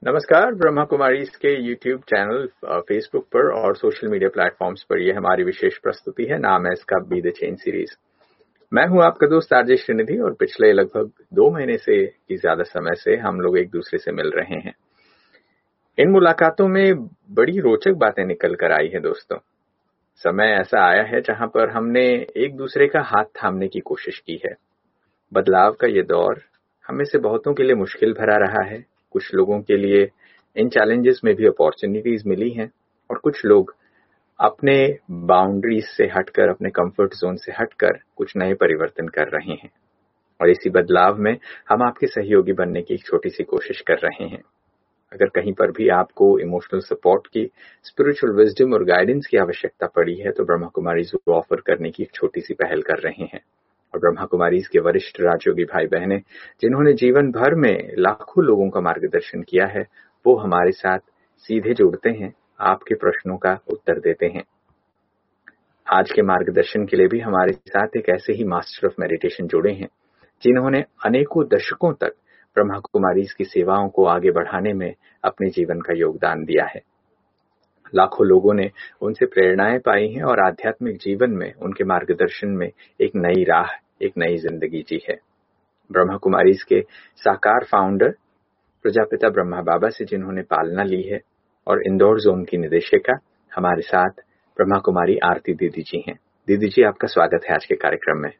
नमस्कार। ब्रह्मा कुमारीज के YouTube channel, Facebook पर और सोशल मीडिया प्लेटफॉर्म्स पर यह हमारी विशेष प्रस्तुति है। नाम है इसका बी द चेंज सीरीज। मैं हूं आपका दोस्त आरजे श्रीनिधि और पिछले लगभग 2 महीने से की ज्यादा समय से हम लोग एक दूसरे से मिल रहे हैं। इन मुलाकातों में बड़ी रोचक बातें निकल कर आई है दोस्तों। समय ऐसा आया है जहां पर हमने एक दूसरे का हाथ थामने की कोशिश की है। बदलाव का ये दौर हमें से बहुतों के लिए मुश्किल भरा रहा है। कुछ लोगों के लिए इन चैलेंजेस में भी अपॉर्चुनिटीज मिली हैं और कुछ लोग अपने बाउंड्रीज से हटकर, अपने कंफर्ट जोन से हटकर कुछ नए परिवर्तन कर रहे हैं। और इसी बदलाव में हम आपके सहयोगी बनने की एक छोटी सी कोशिश कर रहे हैं। अगर कहीं पर भी आपको इमोशनल सपोर्ट की, स्पिरिचुअल विजडम और गाइडेंस की आवश्यकता पड़ी है तो ब्रह्मा कुमारीज वो ऑफर करने की एक छोटी सी पहल कर रहे हैं। और ब्रह्मा कुमारीज के वरिष्ठ राजयोगी भाई बहनें जिन्होंने जीवन भर में लाखों लोगों का मार्गदर्शन किया है, वो हमारे साथ सीधे जुड़ते हैं, आपके प्रश्नों का उत्तर देते हैं। आज के मार्गदर्शन के लिए भी हमारे साथ एक ऐसे ही मास्टर ऑफ मेडिटेशन जुड़े हैं जिन्होंने अनेकों दशकों तक ब्रह्मा कुमारीज की सेवाओं को आगे बढ़ाने में अपने जीवन का योगदान दिया है। लाखों लोगों ने उनसे प्रेरणाएं पाई हैं और आध्यात्मिक जीवन में उनके मार्गदर्शन में एक नई राह, एक नई जिंदगी जी है। ब्रह्मा कुमारीज के साकार फाउंडर प्रजापिता ब्रह्मा बाबा से जिन्होंने पालना ली है और इंदौर जोन की निदेशिका हमारे साथ ब्रह्मा कुमारी आरती दीदी जी हैं। दीदी जी, आपका स्वागत है आज के कार्यक्रम में।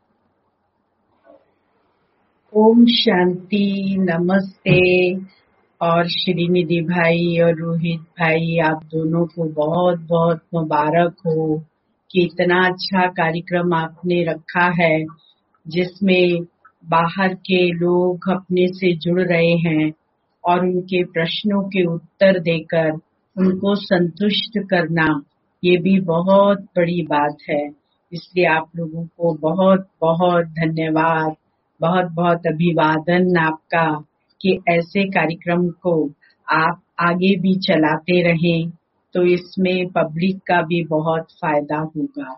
ओम शांति, नमस्ते। और श्रीनिधि भाई और रोहित भाई, आप दोनों को बहुत बहुत मुबारक हो कि इतना अच्छा कार्यक्रम आपने रखा है जिसमें बाहर के लोग अपने से जुड़ रहे हैं और उनके प्रश्नों के उत्तर देकर उनको संतुष्ट करना, ये भी बहुत बड़ी बात है। इसलिए आप लोगों को बहुत बहुत धन्यवाद, बहुत बहुत अभिवादन आपका कि ऐसे कार्यक्रम को आप आगे भी चलाते रहें तो इसमें पब्लिक का भी बहुत फायदा होगा।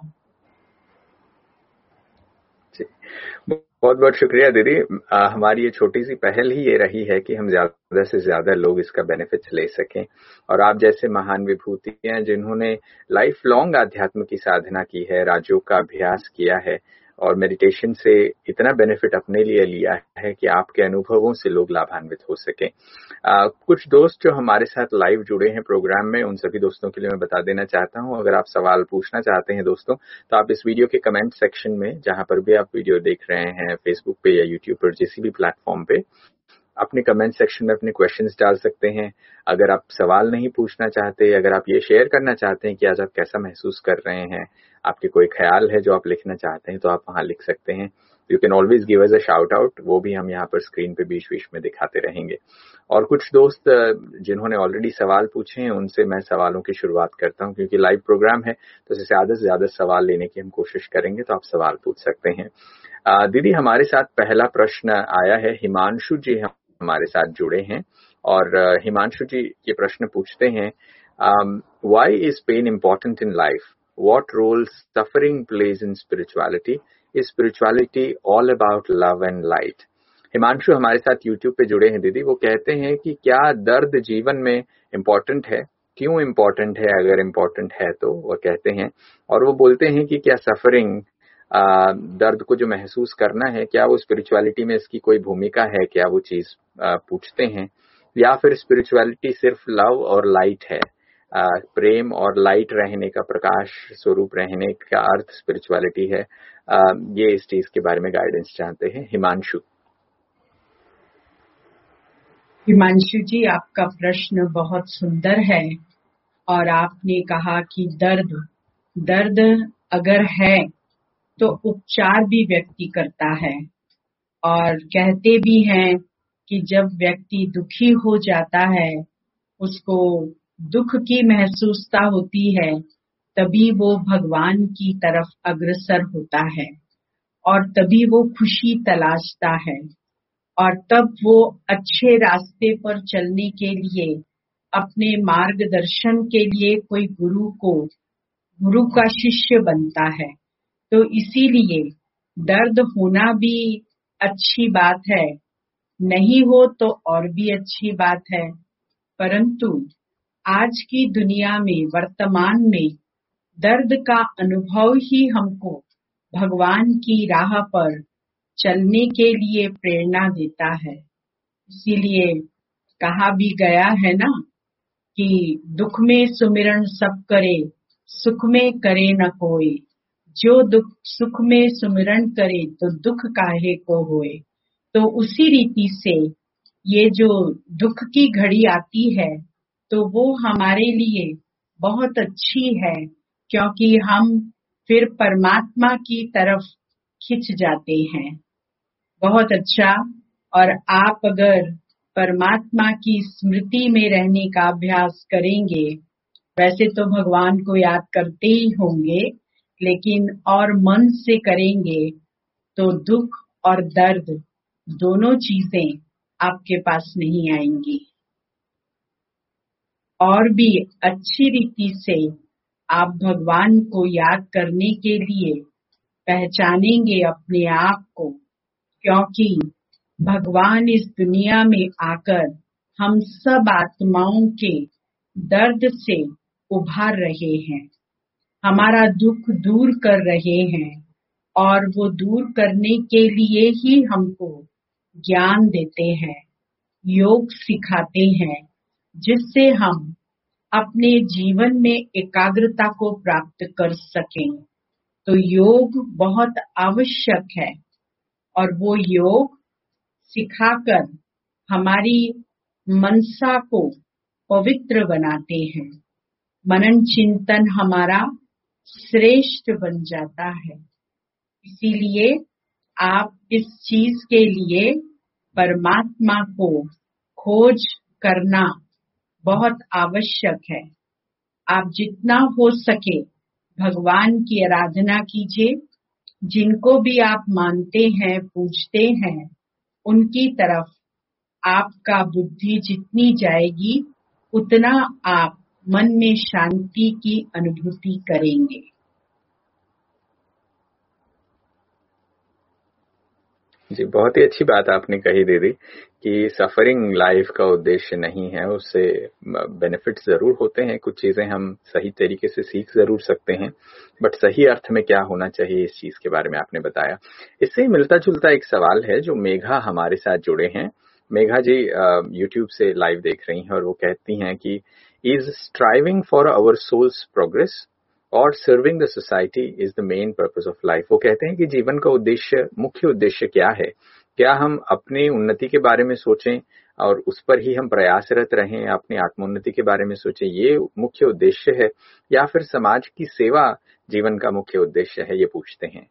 बहुत बहुत शुक्रिया दीदी। हमारी ये छोटी सी पहल ही ये रही है कि हम ज्यादा से ज्यादा लोग इसका बेनिफिट ले सकें। और आप जैसे महान विभूति हैं जिन्होंने लाइफ लॉन्ग अध्यात्म की साधना की है, राजयोग का अभ्यास किया है और मेडिटेशन से इतना बेनिफिट अपने लिए लिया है कि आपके अनुभवों से लोग लाभान्वित हो सकें। कुछ दोस्त जो हमारे साथ लाइव जुड़े हैं प्रोग्राम में, उन सभी दोस्तों के लिए मैं बता देना चाहता हूं, अगर आप सवाल पूछना चाहते हैं दोस्तों तो आप इस वीडियो के कमेंट सेक्शन में, जहां पर भी आप वीडियो देख रहे हैं, फेसबुक पे या यूट्यूब पर, किसी भी प्लेटफॉर्म पे, अपने कमेंट सेक्शन में अपने क्वेश्चंस डाल सकते हैं। अगर आप सवाल नहीं पूछना चाहते, अगर आप ये शेयर करना चाहते हैं कि आज आप कैसा महसूस कर रहे हैं, आपके कोई ख्याल है जो आप लिखना चाहते हैं, तो आप वहां लिख सकते हैं। You can always give us a shout out, वो भी हम यहाँ पर स्क्रीन पे बीच बीच में दिखाते रहेंगे। और कुछ दोस्त जिन्होंने ऑलरेडी सवाल पूछे हैं, उनसे मैं सवालों की शुरुआत करता हूँ, क्योंकि लाइव प्रोग्राम है तो से ज्यादा सवाल लेने की हम कोशिश करेंगे, तो आप सवाल पूछ सकते हैं। दीदी, हमारे साथ पहला प्रश्न आया है, हिमांशु जी हमारे साथ जुड़े हैं और हिमांशु जी ये प्रश्न पूछते हैं, why is pain important in life? What role suffering plays in spirituality? Is spirituality all about love and light? Himanshu हमारे साथ यूट्यूब पे जुड़े हैं दीदी। वो कहते हैं कि क्या दर्द जीवन में इम्पोर्टेंट है, क्यों इम्पोर्टेंट है, अगर इम्पोर्टेंट है तो वो कहते हैं। और वो बोलते हैं कि क्या सफरिंग, दर्द को जो महसूस करना है, क्या वो स्पिरिचुअलिटी में इसकी कोई भूमिका है, क्या वो चीज पूछते हैं, या फिर स्पिरिचुअलिटी सिर्फ लव और लाइट है? प्रेम और लाइट रहने का, प्रकाश स्वरूप रहने का अर्थ स्पिरिचुअलिटी है। ये इस चीज के बारे में गाइडेंस चाहते हैं हिमांशु। हिमांशु जी, आपका प्रश्न बहुत सुंदर है और आपने कहा कि दर्द अगर है तो उपचार भी व्यक्ति करता है। और कहते भी हैं कि जब व्यक्ति दुखी हो जाता है, उसको दुख की महसूसता होती है, तभी वो भगवान की तरफ अग्रसर होता है और तभी वो खुशी तलाशता है और तब वो अच्छे रास्ते पर चलने के लिए, अपने मार्गदर्शन के लिए कोई गुरु का शिष्य बनता है। तो इसीलिए दर्द होना भी अच्छी बात है, नहीं हो तो और भी अच्छी बात है। परंतु आज की दुनिया में वर्तमान में दर्द का अनुभव ही हमको भगवान की राह पर चलने के लिए प्रेरणा देता है। इसीलिए कहा भी गया है ना कि दुख में सुमिरन सब करे, सुख में करे न कोई। जो दुख सुख में सुमिरन करे तो दुख काहे को होए। तो उसी रीति से ये जो दुख की घड़ी आती है तो वो हमारे लिए बहुत अच्छी है, क्योंकि हम फिर परमात्मा की तरफ खिंच जाते हैं। बहुत अच्छा। और आप अगर परमात्मा की स्मृति में रहने का अभ्यास करेंगे, वैसे तो भगवान को याद करते ही होंगे, लेकिन और मन से करेंगे तो दुख और दर्द दोनों चीजें आपके पास नहीं आएंगी। और भी अच्छी रीति से आप भगवान को याद करने के लिए पहचानेंगे अपने आप को, क्योंकि भगवान इस दुनिया में आकर हम सब आत्माओं के दर्द से उभार रहे हैं, हमारा दुख दूर कर रहे हैं, और वो दूर करने के लिए ही हमको ज्ञान देते हैं, योग सिखाते हैं, जिससे हम अपने जीवन में एकाग्रता को प्राप्त कर सकें। तो योग बहुत आवश्यक है, और वो योग सिखाकर हमारी मनसा को पवित्र बनाते हैं। मनन चिंतन हमारा श्रेष्ठ बन जाता है। इसीलिए आप इस चीज के लिए परमात्मा को खोज करना बहुत आवश्यक है। आप जितना हो सके भगवान की आराधना कीजिए। जिनको भी आप मानते हैं, पूजते हैं, उनकी तरफ आपका बुद्धि जितनी जाएगी उतना आप मन में शांति की अनुभूति करेंगे। जी, बहुत ही अच्छी बात आपने कही दीदी कि सफरिंग लाइफ का उद्देश्य नहीं है। उससे बेनिफिट्स जरूर होते हैं, कुछ चीजें हम सही तरीके से सीख जरूर सकते हैं, बट सही अर्थ में क्या होना चाहिए इस चीज के बारे में आपने बताया। इससे मिलता जुलता एक सवाल है जो मेघा हमारे साथ जुड़े हैं। मेघा जी यूट्यूब से लाइव देख रही हैं और वो कहती हैं कि is striving for our souls progress और serving the society is the main purpose of life. वो कहते हैं कि जीवन का उद्देश्य, मुख्य उद्देश्य क्या है? क्या हम अपनी उन्नति के बारे में सोचें और उस पर ही हम प्रयासरत रहें, अपनी आत्मोन्नति के बारे में सोचें, ये मुख्य उद्देश्य है, या फिर समाज की सेवा जीवन का मुख्य उद्देश्य है? ये पूछते हैं।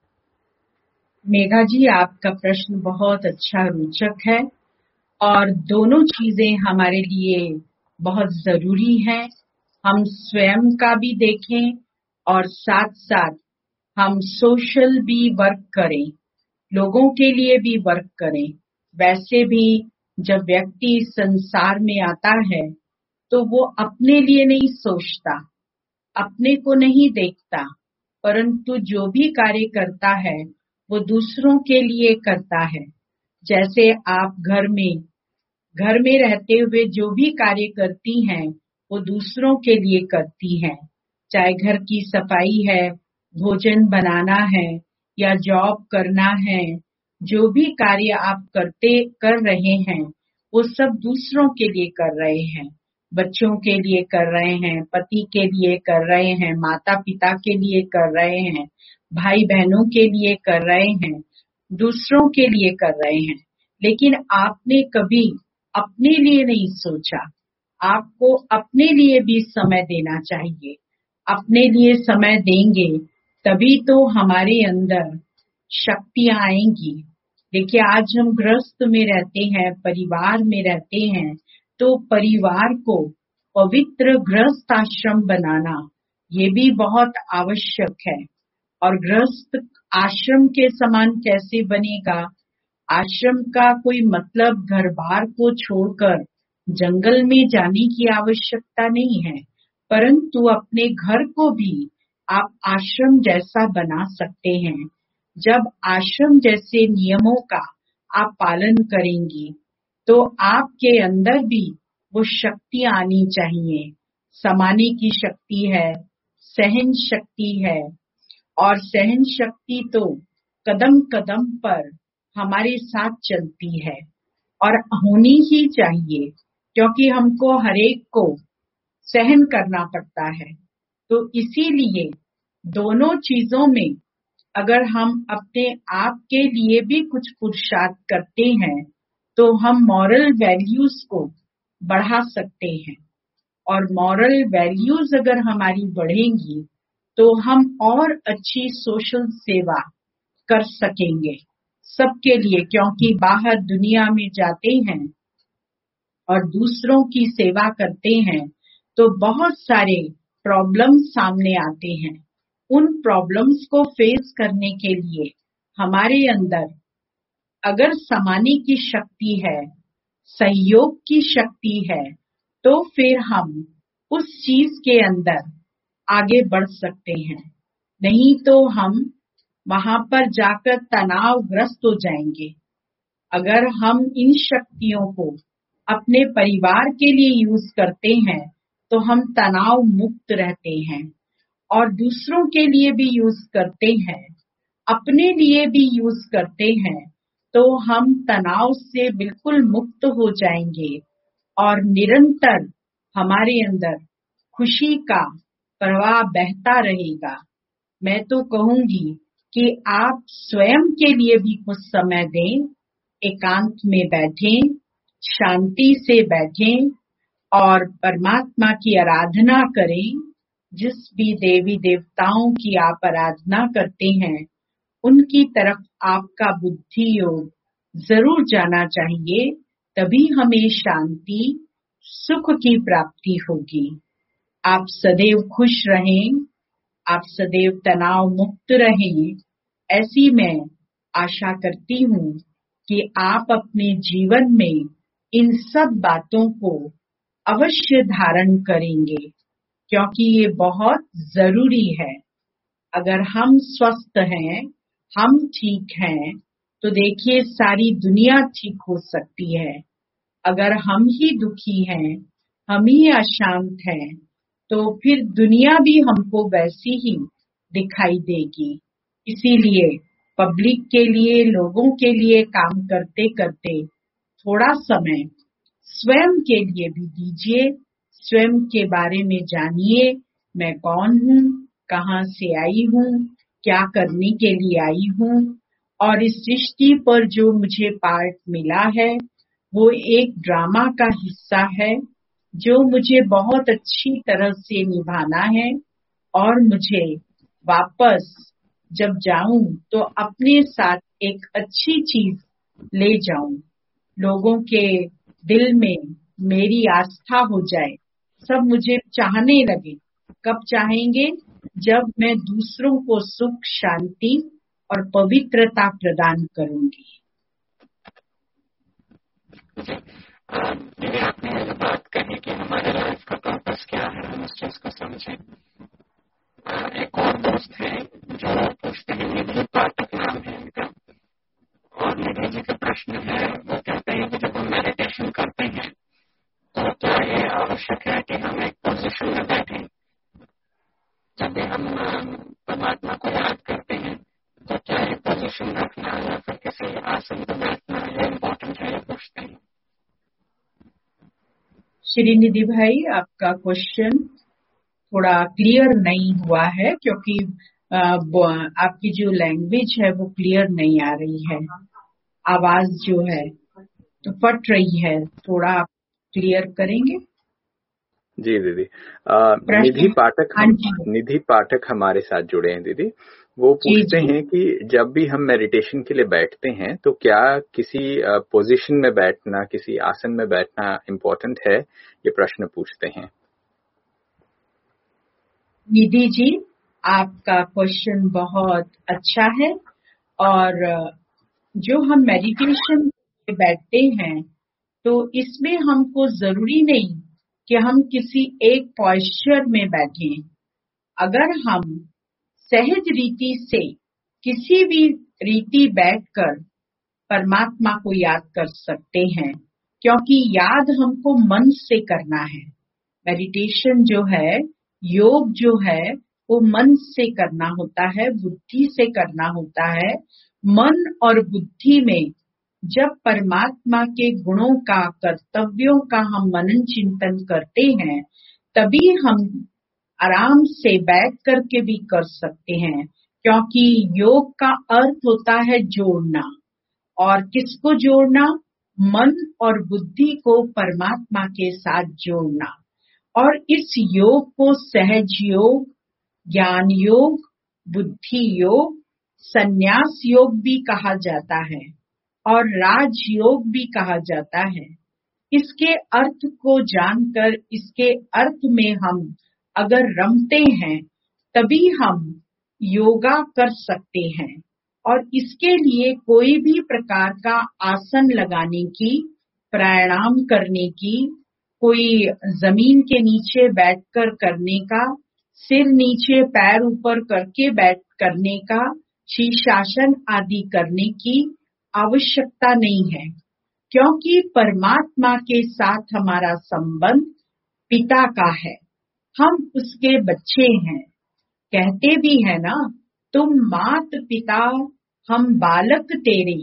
मेघा जी, आपका प्रश्न बहुत अच्छा, रोचक है, और दोनों चीजें हमारे लिए बहुत जरूरी हैं। हम स्वयं का भी देखें और साथ साथ हम सोशल भी वर्क करें, लोगों के लिए भी वर्क करें। वैसे भी जब व्यक्ति इस संसार में आता है तो वो अपने लिए नहीं सोचता, अपने को नहीं देखता, परंतु जो भी कार्य करता है वो दूसरों के लिए करता है। जैसे आप घर में रहते हुए जो भी कार्य करती हैं वो दूसरों के लिए करती हैं, चाहे घर की सफाई है, भोजन बनाना है, या जॉब करना है। जो भी कार्य आप कर रहे हैं वो सब दूसरों के लिए कर रहे हैं, बच्चों के लिए कर रहे हैं, पति के लिए कर रहे हैं, माता पिता के लिए कर रहे हैं, भाई बहनों के लिए कर रहे हैं, दूसरों के लिए कर रहे हैं। लेकिन आपने कभी अपने लिए नहीं सोचा। आपको अपने लिए भी समय देना चाहिए। अपने लिए समय देंगे तभी तो हमारे अंदर शक्तियां आएंगी। देखिए, आज हम गृहस्थ में रहते हैं, परिवार में रहते हैं, तो परिवार को पवित्र गृहस्थ आश्रम बनाना ये भी बहुत आवश्यक है। और गृहस्थ आश्रम के समान कैसे बनेगा? आश्रम का कोई मतलब घर बार को छोड़कर जंगल में जाने की आवश्यकता नहीं है, परंतु अपने घर को भी आप आश्रम जैसा बना सकते हैं। जब आश्रम जैसे नियमों का आप पालन करेंगी तो आपके अंदर भी वो शक्ति आनी चाहिए। समाने की शक्ति है, सहन शक्ति है, और सहन शक्ति तो कदम कदम पर हमारे साथ चलती है और होनी ही चाहिए, क्योंकि हमको हरेक को सहन करना पड़ता है। तो इसीलिए दोनों चीजों में अगर हम अपने आप के लिए भी कुछ पुरुषार्थ करते हैं तो हम मॉरल वैल्यूज को बढ़ा सकते हैं, और मॉरल वैल्यूज अगर हमारी बढ़ेंगी तो हम और अच्छी सोशल सेवा कर सकेंगे सबके लिए, क्योंकि बाहर दुनिया में जाते हैं और दूसरों की सेवा करते हैं तो बहुत सारे प्रॉब्लम्स सामने आते हैं। उन प्रॉब्लम्स को फेस करने के लिए हमारे अंदर अगर समाने की शक्ति है, सहयोग की शक्ति है, तो फिर हम उस चीज के अंदर आगे बढ़ सकते हैं। नहीं तो हम वहां पर जाकर तनावग्रस्त हो जाएंगे। अगर हम इन शक्तियों को अपने परिवार के लिए यूज करते हैं तो हम तनाव मुक्त रहते हैं, और दूसरों के लिए भी यूज करते हैं, अपने लिए भी यूज करते हैं, तो हम तनाव से बिल्कुल मुक्त हो जाएंगे और निरंतर हमारे अंदर खुशी का प्रवाह बहता रहेगा। मैं तो कहूंगी कि आप स्वयं के लिए भी कुछ समय दें, एकांत में बैठें, शांति से बैठें और परमात्मा की आराधना करें। जिस भी देवी देवताओं की आप आराधना करते हैं उनकी तरफ आपका बुद्धि योग जरूर जाना चाहिए, तभी हमें शांति सुख की प्राप्ति होगी। आप सदैव खुश रहें, आप सदैव तनाव मुक्त रहें, ऐसी मैं आशा करती हूँ कि आप अपने जीवन में इन सब बातों को अवश्य धारण करेंगे, क्योंकि ये बहुत जरूरी है। अगर हम स्वस्थ हैं, हम ठीक हैं, तो देखिए सारी दुनिया ठीक हो सकती है। अगर हम ही दुखी हैं, हम ही अशांत हैं, तो फिर दुनिया भी हमको वैसी ही दिखाई देगी। इसीलिए पब्लिक के लिए, लोगों के लिए काम करते करते थोड़ा समय स्वयं के लिए भी दीजिए। स्वयं के बारे में जानिए, मैं कौन हूँ, कहाँ से आई हूँ, क्या करने के लिए आई हूँ, और इस सृष्टि पर जो मुझे पार्ट मिला है वो एक ड्रामा का हिस्सा है जो मुझे बहुत अच्छी तरह से निभाना है, और मुझे वापस जब जाऊं तो अपने साथ एक अच्छी चीज ले जाऊं, लोगों के दिल में मेरी आस्था हो जाए, सब मुझे चाहने लगे। कब चाहेंगे? जब मैं दूसरों को सुख, शांति और पवित्रता प्रदान करूंगी। दीदी, आपने ये बात कही कि हमारे लाइफ का पर्पस क्या है, हम उस चीज को समझें। एक और दोस्त है जो पूछते हैं, निधि पाठक नाम है इनका, और निधि जी का प्रश्न है, वो कहते हैं कि जब हम मेडिटेशन करते हैं तो क्या ये आवश्यक है कि हम एक पोजीशन में बैठें? जब भी हम परमात्मा को याद करते हैं तो क्या ये पोजीशन रखना या फिर किसी आसन पर बैठना ये इम्पोर्टेंट है, ये पूछते हैं। श्रीनिधि भाई, आपका क्वेश्चन थोड़ा क्लियर नहीं हुआ है, क्योंकि आपकी जो लैंग्वेज है वो क्लियर नहीं आ रही है, आवाज जो है तो फट रही है। थोड़ा आप क्लियर करेंगे? जी दीदी। प्रश्न निधि पाठक हमारे साथ जुड़े हैं दीदी। वो पूछते हैं कि जब भी हम मेडिटेशन के लिए बैठते हैं तो क्या किसी पोजीशन में बैठना, किसी आसन में बैठना इम्पोर्टेंट है, ये प्रश्न पूछते हैं। निधि जी, आपका क्वेश्चन बहुत अच्छा है, और जो हम मेडिटेशन में बैठते हैं तो इसमें हमको जरूरी नहीं कि हम किसी एक पोस्चर में बैठें। अगर हम सहज रीति से किसी भी रीति बैठकर परमात्मा को याद कर सकते हैं क्योंकि याद हमको मन से करना है। मेडिटेशन जो है, योग जो है, वो मन से करना होता है, बुद्धि से करना होता है। मन और बुद्धि में जब परमात्मा के गुणों का, कर्तव्यों का हम मनन चिंतन करते हैं, तभी हम आराम से बैठ करके भी कर सकते हैं, क्योंकि योग का अर्थ होता है जोड़ना। और किसको जोड़ना? मन और बुद्धि को परमात्मा के साथ जोड़ना। और इस योग को सहज योग, ज्ञान योग, बुद्धि योग, संन्यास योग भी कहा जाता है और राज योग भी कहा जाता है। इसके अर्थ को जानकर, इसके अर्थ में हम अगर रमते हैं, तभी हम योगा कर सकते हैं। और इसके लिए कोई भी प्रकार का आसन लगाने की, प्राणायाम करने की, कोई जमीन के नीचे बैठकर करने का, सिर नीचे पैर ऊपर करके बैठ करने का, शीर्षासन आदि करने की आवश्यकता नहीं है, क्योंकि परमात्मा के साथ हमारा संबंध पिता का है। हम उसके बच्चे हैं। कहते भी है ना, तुम मात पिता हम बालक तेरे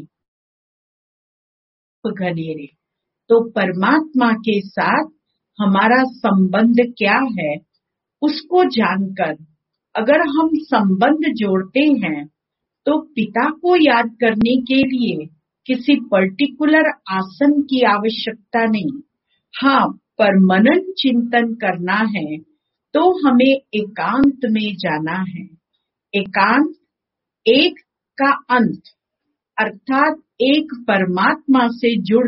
घनेरे। तो परमात्मा के साथ हमारा संबंध क्या है, उसको जानकर अगर हम संबंध जोड़ते हैं, तो पिता को याद करने के लिए किसी पर्टिकुलर आसन की आवश्यकता नहीं। हाँ, पर मनन चिंतन करना है तो हमें एकांत में जाना है। एकांत एक का अंत, अर्थात एक परमात्मा से जुड़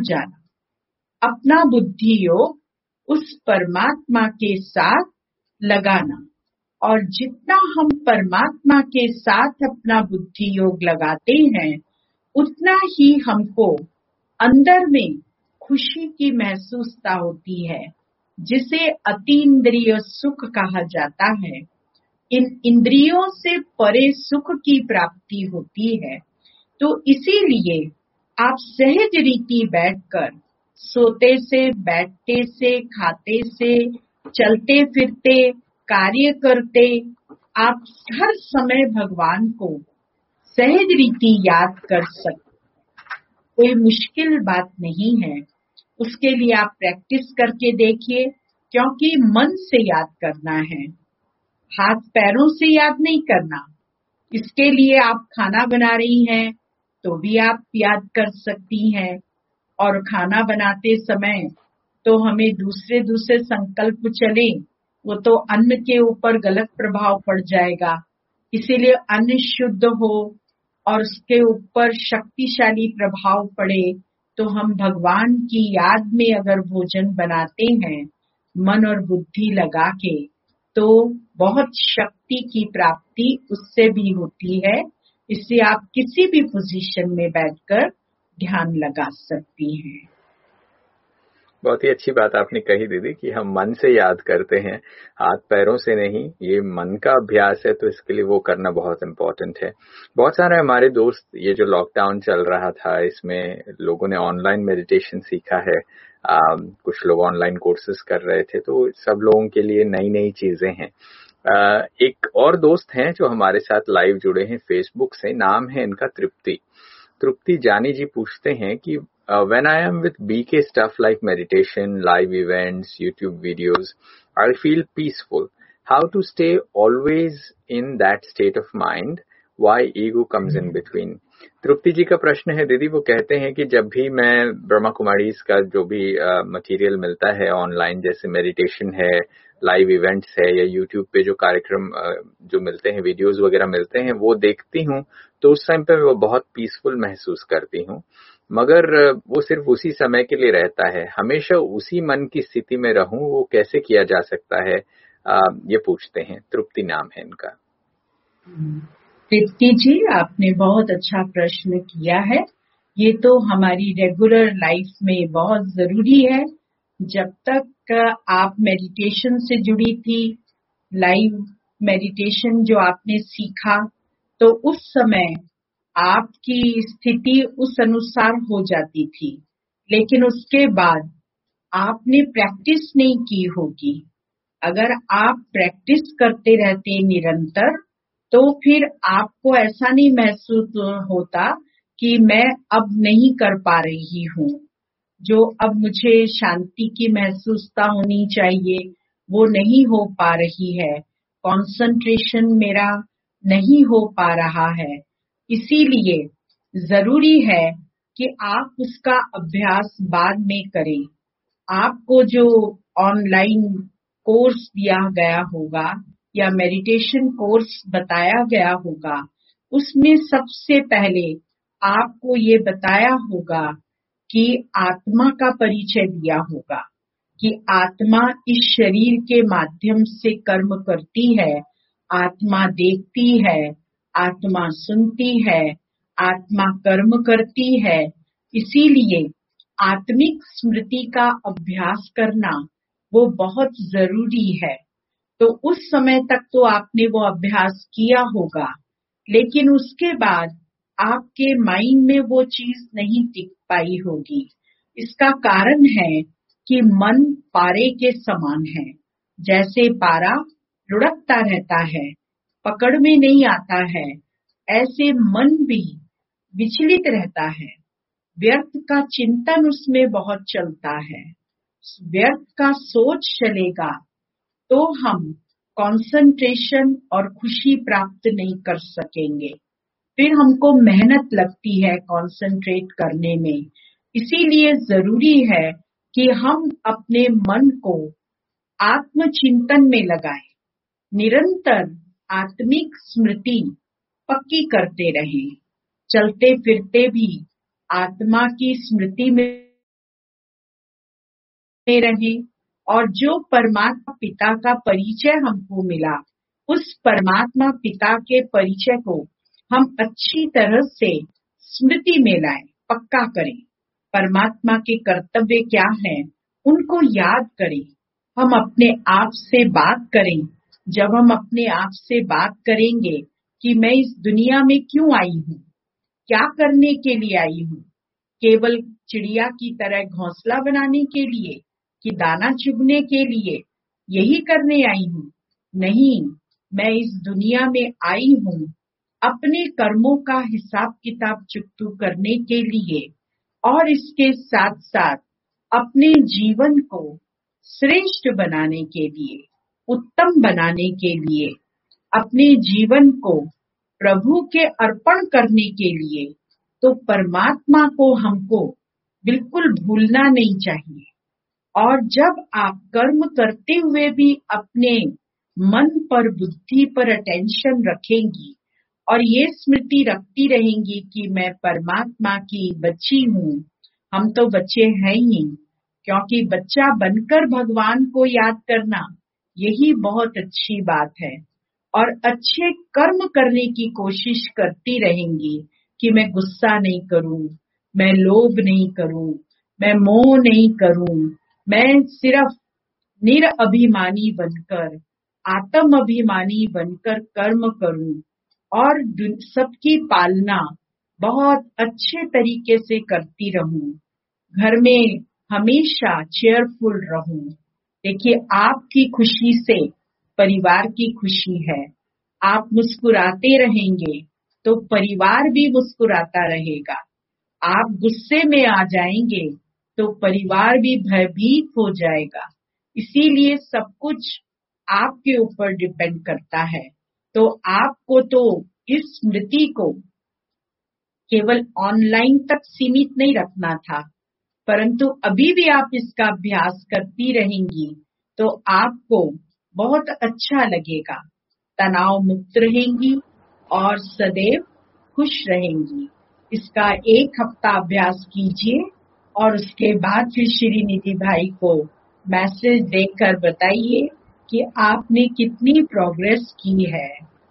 जाना। अपना बुद्धि योग उस परमात्मा के साथ लगाना। और जितना हम परमात्मा के साथ अपना बुद्धि योग लगाते हैं, उतना ही हमको अंदर में खुशी की महसूसता होती है, जिसे अतीन्द्रिय सुख कहा जाता है। इन इंद्रियों से परे सुख की प्राप्ति होती है। तो इसीलिए आप सहज रीति बैठकर, सोते से, बैठते से, खाते से, चलते फिरते, कार्य करते, आप हर समय भगवान को सहज रीति याद कर सकते। कोई मुश्किल बात नहीं है। उसके लिए आप प्रैक्टिस करके देखिए, क्योंकि मन से याद करना है, हाथ पैरों से याद नहीं करना। इसके लिए आप खाना बना रही हैं तो भी आप याद कर सकती हैं। और खाना बनाते समय तो हमें दूसरे संकल्प चले, वो तो अन्न के ऊपर गलत प्रभाव पड़ जाएगा। इसीलिए अन्न शुद्ध हो और उसके ऊपर शक्तिशाली प्रभाव पड़े, तो हम भगवान की याद में अगर भोजन बनाते हैं मन और बुद्धि लगा के, तो बहुत शक्ति की प्राप्ति उससे भी होती है। इससे आप किसी भी पोजीशन में बैठकर ध्यान लगा सकती हैं। बहुत ही अच्छी बात आपने कही दीदी कि हम मन से याद करते हैं, हाथ पैरों से नहीं। ये मन का अभ्यास है, तो इसके लिए वो करना बहुत इम्पोर्टेंट है। बहुत सारे हमारे दोस्त, ये जो लॉकडाउन चल रहा था, इसमें लोगों ने ऑनलाइन मेडिटेशन सीखा है। कुछ लोग ऑनलाइन कोर्सेज कर रहे थे, तो सब लोगों के लिए नई नई चीजें हैं। एक और दोस्त हैं जो हमारे साथ लाइव जुड़े हैं फेसबुक से, नाम है इनका तृप्ति जानी जी। पूछते हैं कि when I am with BK stuff like meditation, live events, YouTube videos, I feel peaceful. How to stay always in that state of mind? Why ego comes in between? तृप्ति जी का प्रश्न है दीदी। वो कहते हैं कि जब भी मैं ब्रह्मा कुमारीज का जो भी मटेरियल मिलता है ऑनलाइन, जैसे मेडिटेशन है, लाइव इवेंट्स है, या यूट्यूब पे जो कार्यक्रम जो मिलते हैं, वीडियोस वगैरह मिलते हैं, वो देखती हूँ, तो उस टाइम पे वो बहुत पीसफुल महसूस करती हूँ। मगर वो सिर्फ उसी समय के लिए रहता है। हमेशा उसी मन की स्थिति में रहूं, वो कैसे किया जा सकता है? ये पूछते हैं। तृप्ति नाम है इनका। तृप्ति जी, आपने बहुत अच्छा प्रश्न किया है। ये तो हमारी रेगुलर लाइफ में बहुत जरूरी है। जब तक आप मेडिटेशन से जुड़ी थी, लाइव मेडिटेशन जो आपने सीखा, तो उस समय आपकी स्थिति उस अनुसार हो जाती थी। लेकिन उसके बाद आपने प्रैक्टिस नहीं की होगी। अगर आप प्रैक्टिस करते रहते निरंतर, तो फिर आपको ऐसा नहीं महसूस होता कि मैं अब नहीं कर पा रही हूँ। जो अब मुझे शांति की महसूसता होनी चाहिए, वो नहीं हो पा रही है। कंसंट्रेशन मेरा नहीं हो पा रहा है। इसीलिए जरूरी है कि आप उसका अभ्यास बाद में करें। आपको जो ऑनलाइन कोर्स दिया गया होगा या मेडिटेशन कोर्स बताया गया होगा, उसमें सबसे पहले आपको ये बताया होगा कि आत्मा का परिचय दिया होगा कि आत्मा इस शरीर के माध्यम से कर्म करती है, आत्मा देखती है, आत्मा सुनती है, आत्मा कर्म करती है। इसीलिए आत्मिक स्मृति का अभ्यास करना वो बहुत जरूरी है। तो उस समय तक तो आपने वो अभ्यास किया होगा, लेकिन उसके बाद आपके माइंड में वो चीज नहीं टिक पाई होगी। इसका कारण है कि मन पारे के समान है। जैसे पारा लुढ़कता रहता है, पकड़ में नहीं आता है, ऐसे मन भी विचलित रहता है। व्यर्थ का चिंतन उसमें बहुत चलता है। व्यर्थ का सोच चलेगा तो हम कंसंट्रेशन और खुशी प्राप्त नहीं कर सकेंगे। फिर हमको मेहनत लगती है कंसंट्रेट करने में। इसीलिए जरूरी है कि हम अपने मन को आत्मचिंतन में लगाएं, निरंतर आत्मिक स्मृति पक्की करते रहें, चलते फिरते भी आत्मा की स्मृति में रहें। और जो परमात्मा पिता का परिचय हमको मिला, उस परमात्मा पिता के परिचय को हम अच्छी तरह से स्मृति में लाएं, पक्का करें। परमात्मा के कर्तव्य क्या हैं, उनको याद करें। हम अपने आप से बात करें। जब हम अपने आप से बात करेंगे कि मैं इस दुनिया में क्यों आई हूँ, क्या करने के लिए आई हूँ, केवल चिड़िया की तरह घोंसला बनाने के लिए कि दाना चुगने के लिए यही करने आई हूँ? नहीं, मैं इस दुनिया में आई हूँ अपने कर्मों का हिसाब किताब चुकता करने के लिए, और इसके साथ साथ अपने जीवन को श्रेष्ठ बनाने के लिए, उत्तम बनाने के लिए, अपने जीवन को प्रभु के अर्पण करने के लिए। तो परमात्मा को हमको बिल्कुल भूलना नहीं चाहिए। और जब आप कर्म करते हुए भी अपने मन पर, बुद्धि पर अटेंशन रखेंगी और ये स्मृति रखती रहेंगी कि मैं परमात्मा की बच्ची हूँ। हम तो बच्चे हैं ही, क्योंकि बच्चा बनकर भगवान को याद करना यही बहुत अच्छी बात है। और अच्छे कर्म करने की कोशिश करती रहेंगी कि मैं गुस्सा नहीं करूं, मैं लोभ नहीं करूं, मैं मोह नहीं करूं, मैं सिर्फ निरअभिमानी बनकर, आत्म अभिमानी बनकर कर्म करूं और सबकी पालना बहुत अच्छे तरीके से करती रहूं। घर में हमेशा चेयरफुल रहूं। देखिए, आपकी खुशी से परिवार की खुशी है। आप मुस्कुराते रहेंगे तो परिवार भी मुस्कुराता रहेगा। आप गुस्से में आ जाएंगे तो परिवार भी भयभीत हो जाएगा। इसीलिए सब कुछ आपके ऊपर डिपेंड करता है। तो आपको तो इस स्मृति को केवल ऑनलाइन तक सीमित नहीं रखना था, परंतु अभी भी आप इसका अभ्यास करती रहेंगी तो आपको बहुत अच्छा लगेगा, तनाव मुक्त रहेंगी और सदैव खुश रहेंगी। इसका 1 हफ्ता अभ्यास कीजिए और उसके बाद फिर श्रीनिधि भाई को मैसेज देकर बताइए कि आपने कितनी प्रोग्रेस की है।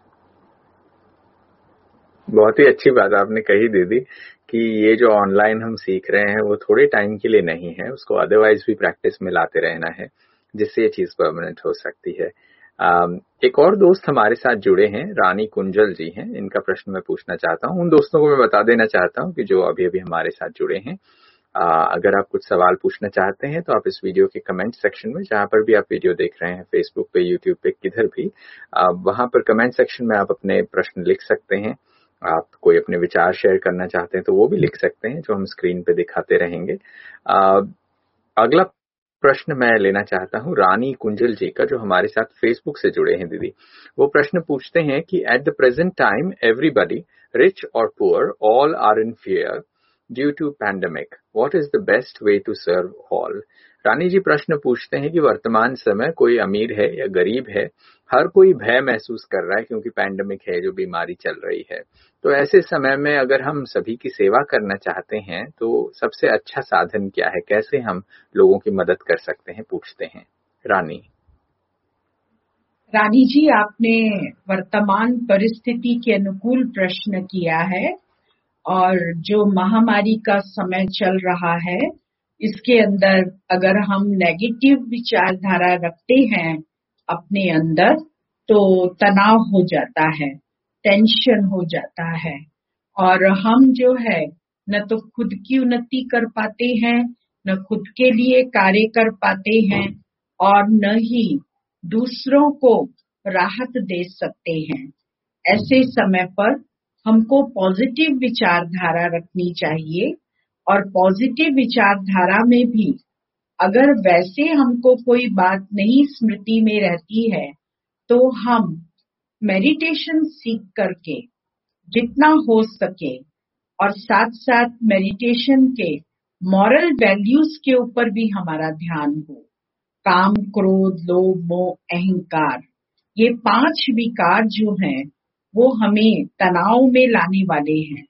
बहुत ही अच्छी बात आपने कही दीदी कि ये जो ऑनलाइन हम सीख रहे हैं वो थोड़े टाइम के लिए नहीं है, उसको अदरवाइज भी प्रैक्टिस में लाते रहना है, जिससे ये चीज परमानेंट हो सकती है। एक और दोस्त हमारे साथ जुड़े हैं, रानी कुंजल जी हैं। इनका प्रश्न मैं पूछना चाहता हूँ। उन दोस्तों को मैं बता देना चाहता हूँ कि जो अभी अभी हमारे साथ जुड़े हैं अगर आप कुछ सवाल पूछना चाहते हैं तो आप इस वीडियो के कमेंट सेक्शन में, जहां पर भी आप वीडियो देख रहे हैं, फेसबुक पे, यूट्यूब पे, किधर भी, वहां पर कमेंट सेक्शन में आप अपने प्रश्न लिख सकते हैं। आप कोई अपने विचार शेयर करना चाहते हैं तो वो भी लिख सकते हैं, जो हम स्क्रीन पे दिखाते रहेंगे। अगला प्रश्न मैं लेना चाहता हूं रानी कुंजल जी का, जो हमारे साथ फेसबुक से जुड़े हैं दीदी। वो प्रश्न पूछते हैं कि at the present time everybody, rich और poor, all are in fear due to pandemic, what is the best way to serve all. Rani ji प्रश्न पूछते हैं कि वर्तमान समय कोई अमीर है या गरीब है, हर कोई भय महसूस कर रहा है क्योंकि पैंडेमिक है, जो बीमारी चल रही है। तो ऐसे समय में अगर हम सभी की सेवा करना चाहते हैं तो सबसे अच्छा साधन क्या है, कैसे हम लोगों की मदद कर सकते हैं, पूछते हैं रानी जी, आपने वर्तमान परिस्थिति के अनुकूल प्रश्न किया है और जो महामारी का समय चल रहा है, इसके अंदर अगर हम नेगेटिव विचारधारा रखते हैं अपने अंदर तो तनाव हो जाता है, टेंशन हो जाता है और हम जो है न तो खुद की उन्नति कर पाते हैं, न खुद के लिए कार्य कर पाते हैं और न ही दूसरों को राहत दे सकते हैं। ऐसे समय पर हमको पॉजिटिव विचारधारा रखनी चाहिए और पॉजिटिव विचारधारा में भी अगर वैसे हमको कोई बात नहीं स्मृति में रहती है तो हम मेडिटेशन सीख करके जितना हो सके और साथ साथ मेडिटेशन के मॉरल वैल्यूज के ऊपर भी हमारा ध्यान हो। काम, क्रोध, लोभ, मोह, अहंकार, ये 5 विकार जो हैं वो हमें तनाव में लाने वाले हैं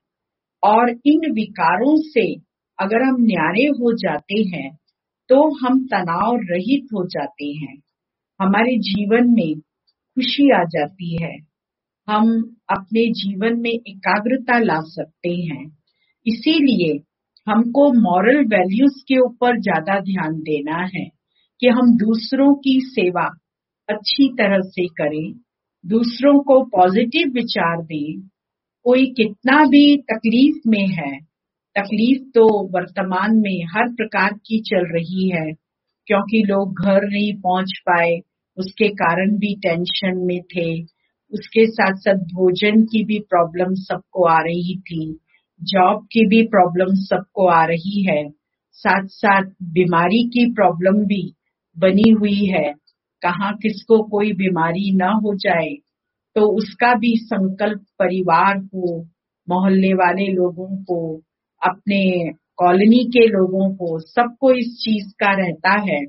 और इन विकारों से अगर हम न्यारे हो जाते हैं तो हम तनाव रहित हो जाते हैं, हमारे जीवन में खुशी आ जाती है, हम अपने जीवन में एकाग्रता ला सकते हैं। इसीलिए हमको मॉरल वैल्यूज के ऊपर ज्यादा ध्यान देना है कि हम दूसरों की सेवा अच्छी तरह से करें, दूसरों को पॉजिटिव विचार दें। कोई कितना भी तकलीफ में है, तकलीफ तो वर्तमान में हर प्रकार की चल रही है क्योंकि लोग घर नहीं पहुंच पाए, उसके कारण भी टेंशन में थे, उसके साथ साथ भोजन की भी प्रॉब्लम सबको आ रही थी, जॉब की भी प्रॉब्लम सबको आ रही है, साथ साथ बीमारी की प्रॉब्लम भी बनी हुई है। कहाँ किसको कोई बीमारी ना हो जाए तो उसका भी संकल्प परिवार को, मोहल्ले वाले लोगों को, अपने कॉलोनी के लोगों को, सबको इस चीज का रहता है।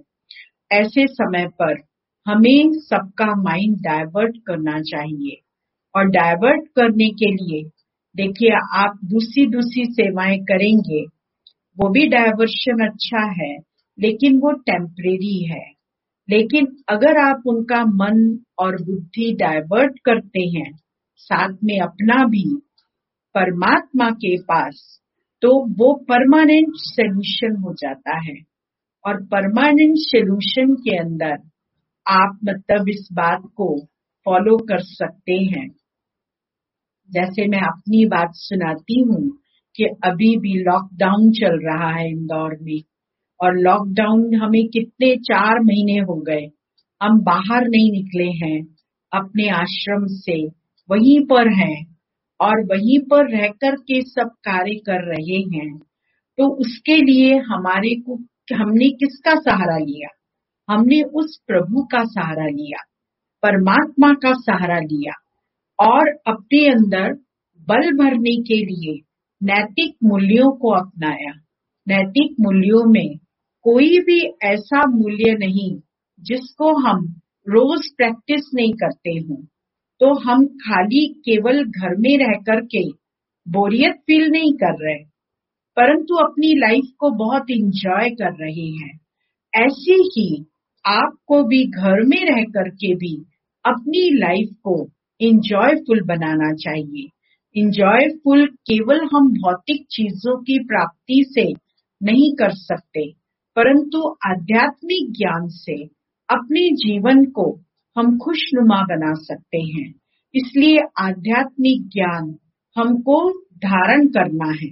ऐसे समय पर हमें सबका माइंड डाइवर्ट करना चाहिए और डाइवर्ट करने के लिए देखिए आप दूसरी सेवाएं करेंगे, वो भी डाइवर्शन अच्छा है लेकिन वो टेम्परेरी है। लेकिन अगर आप उनका मन और बुद्धि डाइवर्ट करते हैं साथ में अपना भी परमात्मा के पास, तो वो परमानेंट सॉल्यूशन हो जाता है और परमानेंट सॉल्यूशन के अंदर आप मतलब इस बात को फॉलो कर सकते हैं। जैसे मैं अपनी बात सुनाती हूँ कि अभी भी लॉकडाउन चल रहा है इंदौर में और लॉकडाउन हमें कितने 4 महीने हो गए, हम बाहर नहीं निकले हैं, अपने आश्रम से वहीं पर हैं और वहीं पर रहकर के सब कार्य कर रहे हैं। तो उसके लिए हमने किसका सहारा लिया? हमने उस प्रभु का सहारा लिया, परमात्मा का सहारा लिया और अपने अंदर बल भरने के लिए नैतिक मूल्यों को अपनाया। नैतिक मूल्यों में कोई भी ऐसा मूल्य नहीं जिसको हम रोज प्रैक्टिस नहीं करते हों, तो हम खाली केवल घर में रह करके बोरियत फील नहीं कर रहे, परंतु अपनी लाइफ को बहुत एंजॉय कर रहे हैं। ऐसे ही आपको भी घर में रह करके भी अपनी लाइफ को एंजॉयफुल बनाना चाहिए। एंजॉयफुल केवल हम भौतिक चीजों की प्राप्ति से नहीं कर सकते, परंतु आध्यात्मिक ज्ञान से अपने जीवन को हम खुशनुमा बना सकते हैं। इसलिए आध्यात्मिक ज्ञान हमको धारण करना है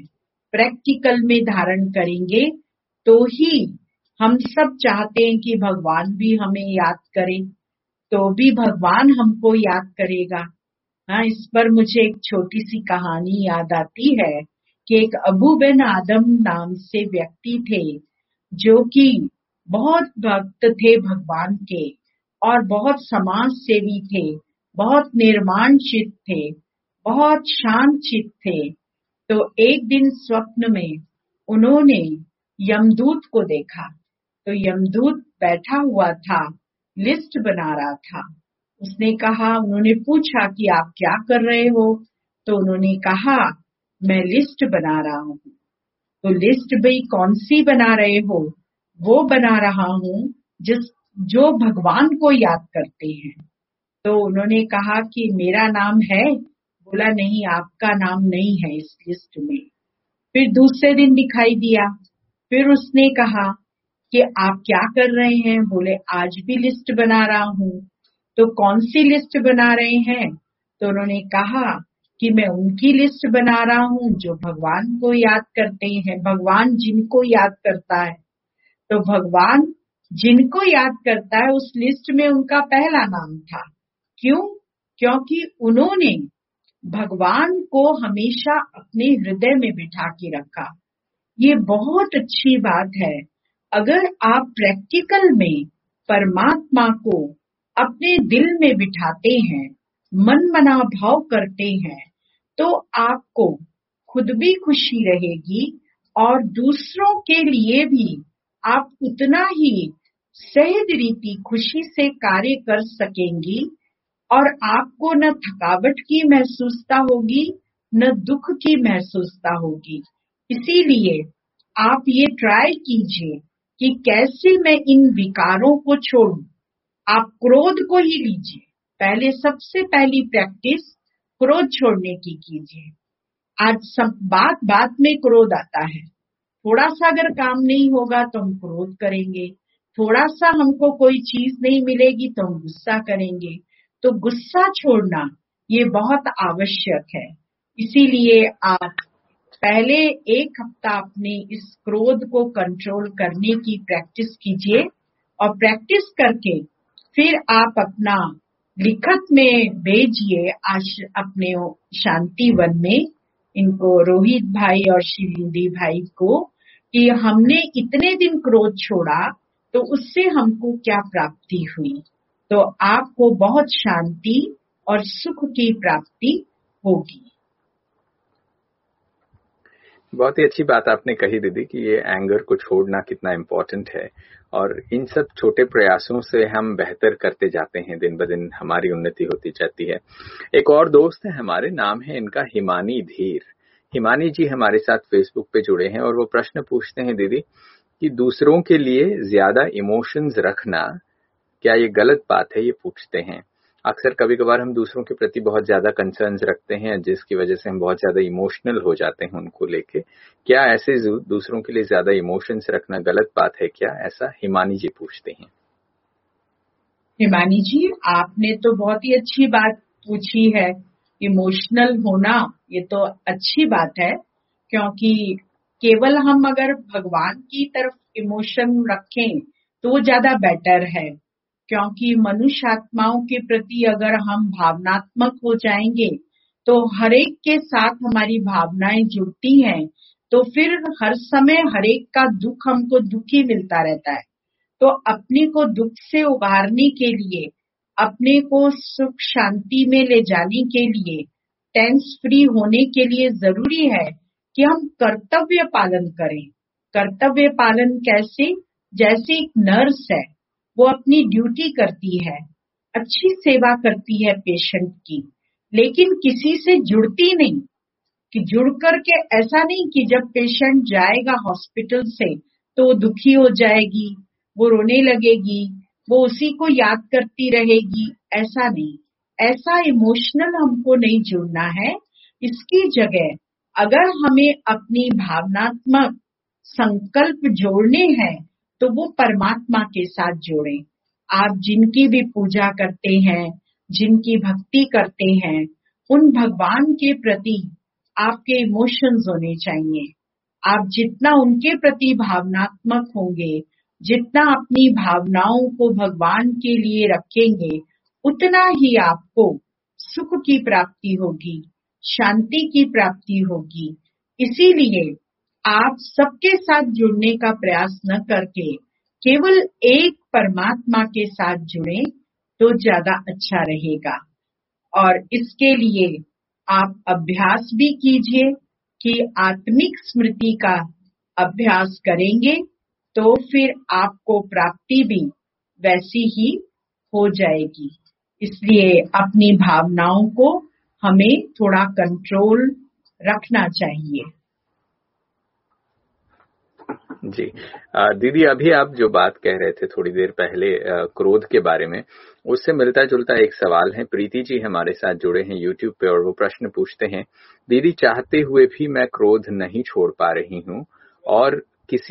प्रैक्टिकल में धारण करेंगे तो ही हम सब चाहते हैं कि भगवान भी हमें याद करें, तो भी भगवान हमको याद करेगा। हाँ, इस पर मुझे एक छोटी सी कहानी याद आती है कि एक अबू बिन आदम नाम से व्यक्ति थे जो कि बहुत भक्त थे भगवान के और बहुत समाज सेवी थे, बहुत निर्माण चित्त थे, बहुत शांत चित्त थे। तो एक दिन स्वप्न में उन्होंने यमदूत को देखा। तो यमदूत बैठा हुआ था, लिस्ट बना रहा था। उसने कहा, उन्होंने पूछा कि आप क्या कर रहे हो? तो उन्होंने कहा, मैं लिस्ट बना रहा हूँ। तो लिस्ट भाई कौन सी बना रहे हो? वो बना रहा हूँ जो भगवान को याद करते हैं। तो उन्होंने कहा कि मेरा नाम है। बोला नहीं, आपका नाम नहीं है इस लिस्ट में। फिर दूसरे दिन दिखाई दिया। फिर उसने कहा कि आप क्या कर रहे हैं? बोले आज भी लिस्ट बना रहा हूँ। तो कौन सी लिस्ट बना रहे हैं? तो उन्होंने कहा कि मैं उनकी लिस्ट बना रहा हूँ जो भगवान को याद करते हैं, भगवान जिनको याद करता है। तो भगवान जिनको याद करता है उस लिस्ट में उनका पहला नाम था। क्यों? क्योंकि उन्होंने भगवान को हमेशा अपने हृदय में बिठा के रखा। ये बहुत अच्छी बात है। अगर आप प्रैक्टिकल में परमात्मा को अपने दिल में बिठाते हैं, मन मना भाव करते हैं, तो आपको खुद भी खुशी रहेगी और दूसरों के लिए भी आप उतना ही सहज रीति खुशी से कार्य कर सकेंगी और आपको न थकावट की महसूसता होगी, न दुख की महसूसता होगी। इसीलिए आप ये ट्राई कीजिए कि कैसे मैं इन विकारों को छोड़ूं। आप क्रोध को ही लीजिए। पहले सबसे पहली प्रैक्टिस क्रोध छोड़ने की कीजिए। आज सब बात में क्रोध आता है। थोड़ा सा अगर काम नहीं होगा तो हम क्रोध करेंगे, थोड़ा सा हमको कोई चीज नहीं मिलेगी तो हम गुस्सा करेंगे। तो गुस्सा छोड़ना ये बहुत आवश्यक है। इसीलिए आप पहले एक हफ्ता अपने इस क्रोध को कंट्रोल करने की प्रैक्टिस कीजिए और प्रैक्टिस करके फिर आप अपना लिखत में भेजिए अपने शांति वन में, इनको रोहित भाई और शिविंदी भाई को, कि हमने इतने दिन क्रोध छोड़ा तो उससे हमको क्या प्राप्ति हुई। तो आपको बहुत शांति और सुख की प्राप्ति होगी। बहुत ही अच्छी बात आपने कही दीदी कि ये एंगर को छोड़ना कितना इम्पोर्टेंट है और इन सब छोटे प्रयासों से हम बेहतर करते जाते हैं, दिन ब दिन हमारी उन्नति होती जाती है। एक और दोस्त है हमारे, नाम है इनका हिमानी धीर। हिमानी जी हमारे साथ फेसबुक पे जुड़े हैं और वो प्रश्न पूछते हैं दीदी कि दूसरों के लिए ज्यादा इमोशंस रखना क्या ये गलत बात है? ये पूछते हैं। अक्सर कभी कभार हम दूसरों के प्रति बहुत ज्यादा कंसर्न्स रखते हैं जिसकी वजह से हम बहुत ज्यादा इमोशनल हो जाते हैं उनको लेके। क्या ऐसे दूसरों के लिए ज्यादा इमोशंस रखना गलत बात है क्या? ऐसा हिमानी जी पूछते हैं। हिमानी जी, आपने तो बहुत ही अच्छी बात पूछी है। इमोशनल होना ये तो अच्छी बात है, क्योंकि केवल हम अगर भगवान की तरफ इमोशन रखें तो वो ज्यादा बेटर है। क्योंकि मनुष्य आत्माओं के प्रति अगर हम भावनात्मक हो जाएंगे तो हर एक के साथ हमारी भावनाएं जुड़ती हैं, तो फिर हर समय हर एक का दुख हमको दुखी मिलता रहता है। तो अपने को दुख से उबारने के लिए, अपने को सुख शांति में ले जाने के लिए, टेंस फ्री होने के लिए जरूरी है कि हम कर्तव्य पालन करें। कर्तव्य पालन कैसे? जैसे एक नर्स है, वो अपनी ड्यूटी करती है, अच्छी सेवा करती है पेशेंट की, लेकिन किसी से जुड़ती नहीं। कि जुड़ करके ऐसा नहीं कि जब पेशेंट जाएगा हॉस्पिटल से तो वो दुखी हो जाएगी, वो रोने लगेगी, वो उसी को याद करती रहेगी। ऐसा नहीं, ऐसा इमोशनल हमको नहीं जुड़ना है। इसकी जगह अगर हमें अपनी भावनात्मक संकल्प जोड़ने हैं तो वो परमात्मा के साथ जोड़ें। आप जिनकी भी पूजा करते हैं, जिनकी भक्ति करते हैं, उन भगवान के प्रति आपके इमोशंस होने चाहिए। आप जितना उनके प्रति भावनात्मक होंगे, जितना अपनी भावनाओं को भगवान के लिए रखेंगे, उतना ही आपको सुख की प्राप्ति होगी, शांति की प्राप्ति होगी। इसीलिए आप सबके साथ जुड़ने का प्रयास न करके केवल एक परमात्मा के साथ जुड़े तो ज्यादा अच्छा रहेगा। और इसके लिए आप अभ्यास भी कीजिए कि आत्मिक स्मृति का अभ्यास करेंगे तो फिर आपको प्राप्ति भी वैसी ही हो जाएगी। इसलिए अपनी भावनाओं को हमें थोड़ा कंट्रोल रखना चाहिए। जी दीदी, अभी आप जो बात कह रहे थे थोड़ी देर पहले क्रोध के बारे में, उससे मिलता जुलता एक सवाल है। प्रीति जी हमारे साथ जुड़े हैं यूट्यूब पे और वो प्रश्न पूछते हैं, दीदी चाहते हुए भी मैं क्रोध नहीं छोड़ पा रही हूँ और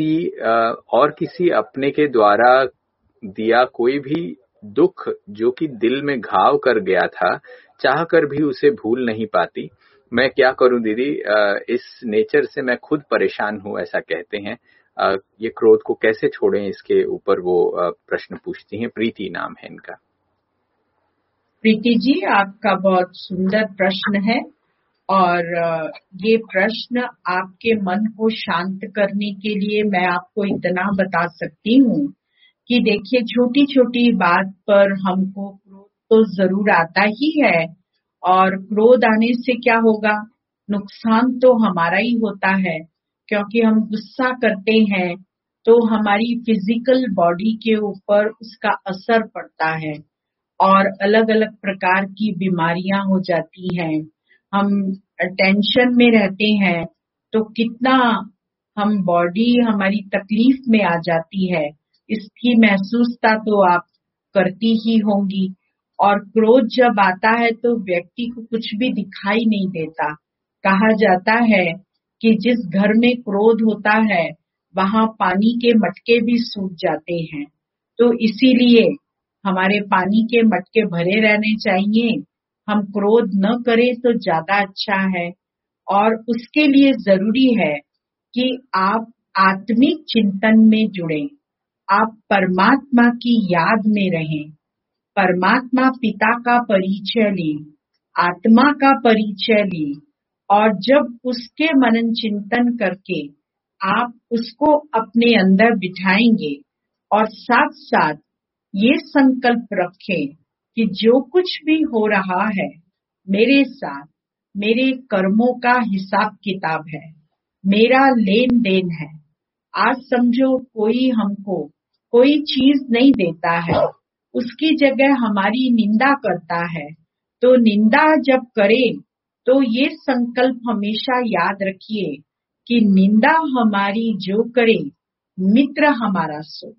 किसी अपने के द्वारा दिया कोई भी दुख जो कि दिल में घाव कर गया था, चाह कर भी उसे भूल नहीं पाती। मैं क्या करूं दीदी, इस नेचर से मैं खुद परेशान हूं, ऐसा कहते हैं। ये क्रोध को कैसे छोड़ें, इसके ऊपर वो प्रश्न पूछती हैं। प्रीति नाम है इनका। प्रीति जी, आपका बहुत सुंदर प्रश्न है और ये प्रश्न आपके मन को शांत करने के लिए मैं आपको इतना बता सकती हूँ कि देखिए, छोटी छोटी बात पर हमको क्रोध तो जरूर आता ही है और क्रोध आने से क्या होगा, नुकसान तो हमारा ही होता है, क्योंकि हम गुस्सा करते हैं तो हमारी फिजिकल बॉडी के ऊपर उसका असर पड़ता है और अलग अलग प्रकार की बीमारियां हो जाती हैं। हम टेंशन में रहते हैं तो कितना हम बॉडी हमारी तकलीफ में आ जाती है, इसकी महसूसता तो आप करती ही होंगी। और क्रोध जब आता है तो व्यक्ति को कुछ भी दिखाई नहीं देता। कहा जाता है कि जिस घर में क्रोध होता है वहां पानी के मटके भी सूख जाते हैं। तो इसीलिए हमारे पानी के मटके भरे रहने चाहिए, हम क्रोध न करें तो ज्यादा अच्छा है। और उसके लिए जरूरी है कि आप आत्मिक चिंतन में जुड़ें, आप परमात्मा की याद में रहें, परमात्मा पिता का परिचय लें, आत्मा का परिचय लें और जब उसके मनन चिंतन करके आप उसको अपने अंदर बिठाएंगे और साथ साथ ये संकल्प रखें कि जो कुछ भी हो रहा है मेरे साथ, मेरे कर्मों का हिसाब किताब है, मेरा लेन देन है। आज समझो कोई हमको कोई चीज नहीं देता है, उसकी जगह हमारी निंदा करता है, तो निंदा जब करे तो ये संकल्प हमेशा याद रखिए कि निंदा हमारी जो करे मित्र हमारा सो।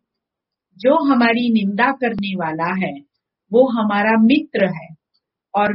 जो हमारी निंदा करने वाला है वो हमारा मित्र है और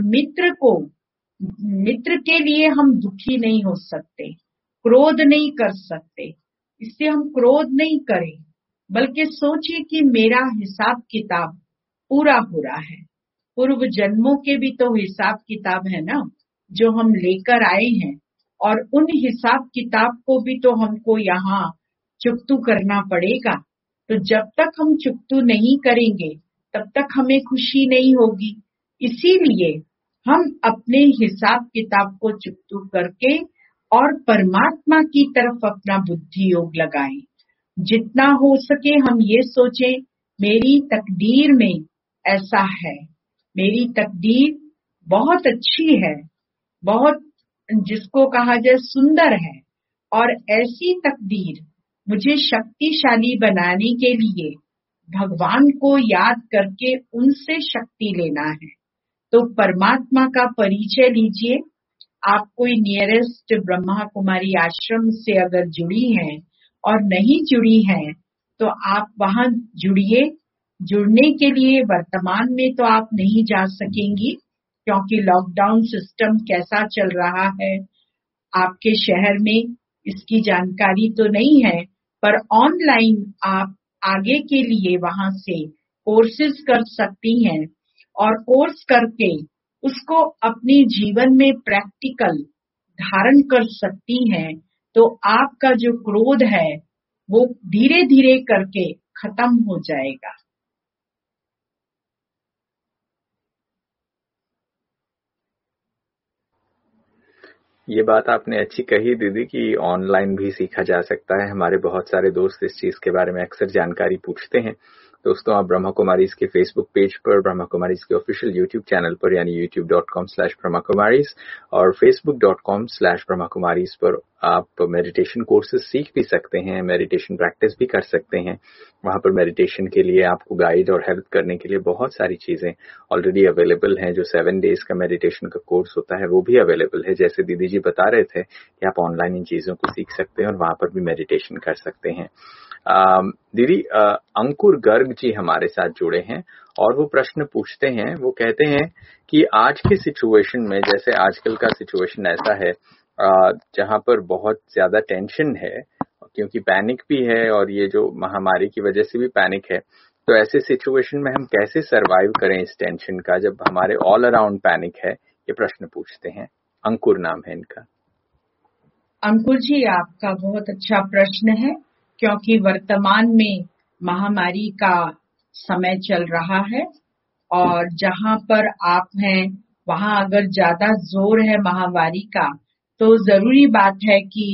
मित्र के लिए हम दुखी नहीं हो सकते, क्रोध नहीं कर सकते। इससे हम क्रोध नहीं करें, बल्कि सोचिए कि मेरा हिसाब किताब पूरा हो रहा है। पूर्व जन्मों के भी तो हिसाब किताब है ना, जो हम लेकर आए हैं, और उन हिसाब किताब को भी तो हमको यहाँ चुकतू करना पड़ेगा। तो जब तक हम चुकतू नहीं करेंगे तब तक हमें खुशी नहीं होगी। इसीलिए हम अपने हिसाब किताब को चुकतू करके और परमात्मा की तरफ अपना बुद्धि योग लगाएं। जितना हो सके हम ये सोचें, मेरी तकदीर में ऐसा है, मेरी तकदीर बहुत अच्छी है, बहुत जिसको कहा जाए सुंदर है, और ऐसी तकदीर मुझे शक्तिशाली बनाने के लिए भगवान को याद करके उनसे शक्ति लेना है। तो परमात्मा का परिचय लीजिए। आप कोई नियरेस्ट ब्रह्मा कुमारी आश्रम से अगर जुड़ी हैं और नहीं जुड़ी हैं तो आप वहां जुड़िए। जुड़ने के लिए वर्तमान में तो आप नहीं जा सकेंगी क्योंकि लॉकडाउन सिस्टम कैसा चल रहा है आपके शहर में इसकी जानकारी तो नहीं है, पर ऑनलाइन आप आगे के लिए वहां से कोर्सेज कर सकती हैं और कोर्स करके उसको अपने जीवन में प्रैक्टिकल धारण कर सकती हैं तो आपका जो क्रोध है वो धीरे धीरे करके खत्म हो जाएगा। ये बात आपने अच्छी कही दीदी कि ऑनलाइन भी सीखा जा सकता है। हमारे बहुत सारे दोस्त इस चीज के बारे में अक्सर जानकारी पूछते हैं। दोस्तों, आप ब्रह्मा कुमारीज के फेसबुक पेज पर, ब्रह्मा कुमारीज के ऑफिशियल यूट्यूब चैनल पर यानी youtube.com/brahmakumaris और facebook.com/brahmakumaris पर आप मेडिटेशन कोर्सेज सीख भी सकते हैं, मेडिटेशन प्रैक्टिस भी कर सकते हैं। वहां पर मेडिटेशन के लिए आपको गाइड और हेल्प करने के लिए बहुत सारी चीजें ऑलरेडी अवेलेबल हैं। जो 7 डेज का मेडिटेशन का कोर्स होता है वो भी अवेलेबल है। जैसे दीदी जी बता रहे थे कि आप ऑनलाइन इन चीजों को सीख सकते हैं और वहां पर भी मेडिटेशन कर सकते हैं। दीदी, अंकुर गर्ग जी हमारे साथ जुड़े हैं और वो प्रश्न पूछते हैं। वो कहते हैं कि आज की सिचुएशन में, जैसे आजकल का सिचुएशन ऐसा है जहां पर बहुत ज्यादा टेंशन है, क्योंकि पैनिक भी है और ये जो महामारी की वजह से भी पैनिक है, तो ऐसे सिचुएशन में हम कैसे सरवाइव करें इस टेंशन का जब हमारे ऑल अराउंड पैनिक है? ये प्रश्न पूछते हैं। अंकुर नाम है इनका। अंकुर जी, आपका बहुत अच्छा प्रश्न है, क्योंकि वर्तमान में महामारी का समय चल रहा है और जहां पर आप हैं वहां अगर ज्यादा जोर है महामारी का, तो जरूरी बात है कि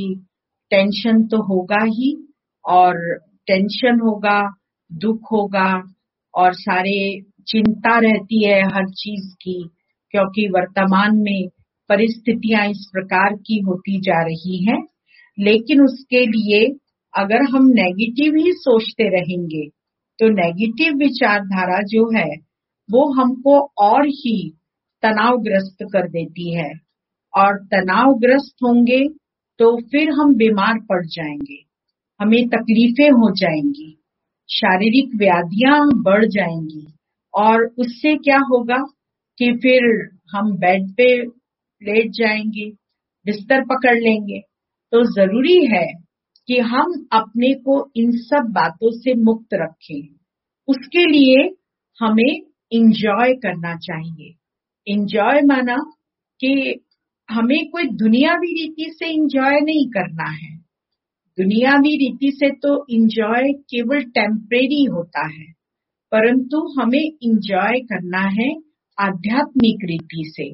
टेंशन तो होगा ही, और टेंशन होगा, दुख होगा और सारे चिंता रहती है हर चीज की, क्योंकि वर्तमान में परिस्थितियां इस प्रकार की होती जा रही हैं। लेकिन उसके लिए अगर हम नेगेटिव ही सोचते रहेंगे तो नेगेटिव विचारधारा जो है वो हमको और ही तनावग्रस्त कर देती है, और तनावग्रस्त होंगे तो फिर हम बीमार पड़ जाएंगे, हमें तकलीफें हो जाएंगी, शारीरिक व्याधियां बढ़ जाएंगी, और उससे क्या होगा कि फिर हम बेड पे लेट जाएंगे, बिस्तर पकड़ लेंगे। तो जरूरी है कि हम अपने को इन सब बातों से मुक्त रखें। उसके लिए हमें इंजॉय करना चाहिए। इंजॉय माना कि हमें कोई दुनियावी रीति से इंजॉय नहीं करना है। दुनियावी रीति से तो इंजॉय केवल टेम्परेरी होता है, परंतु हमें इंजॉय करना है आध्यात्मिक रीति से।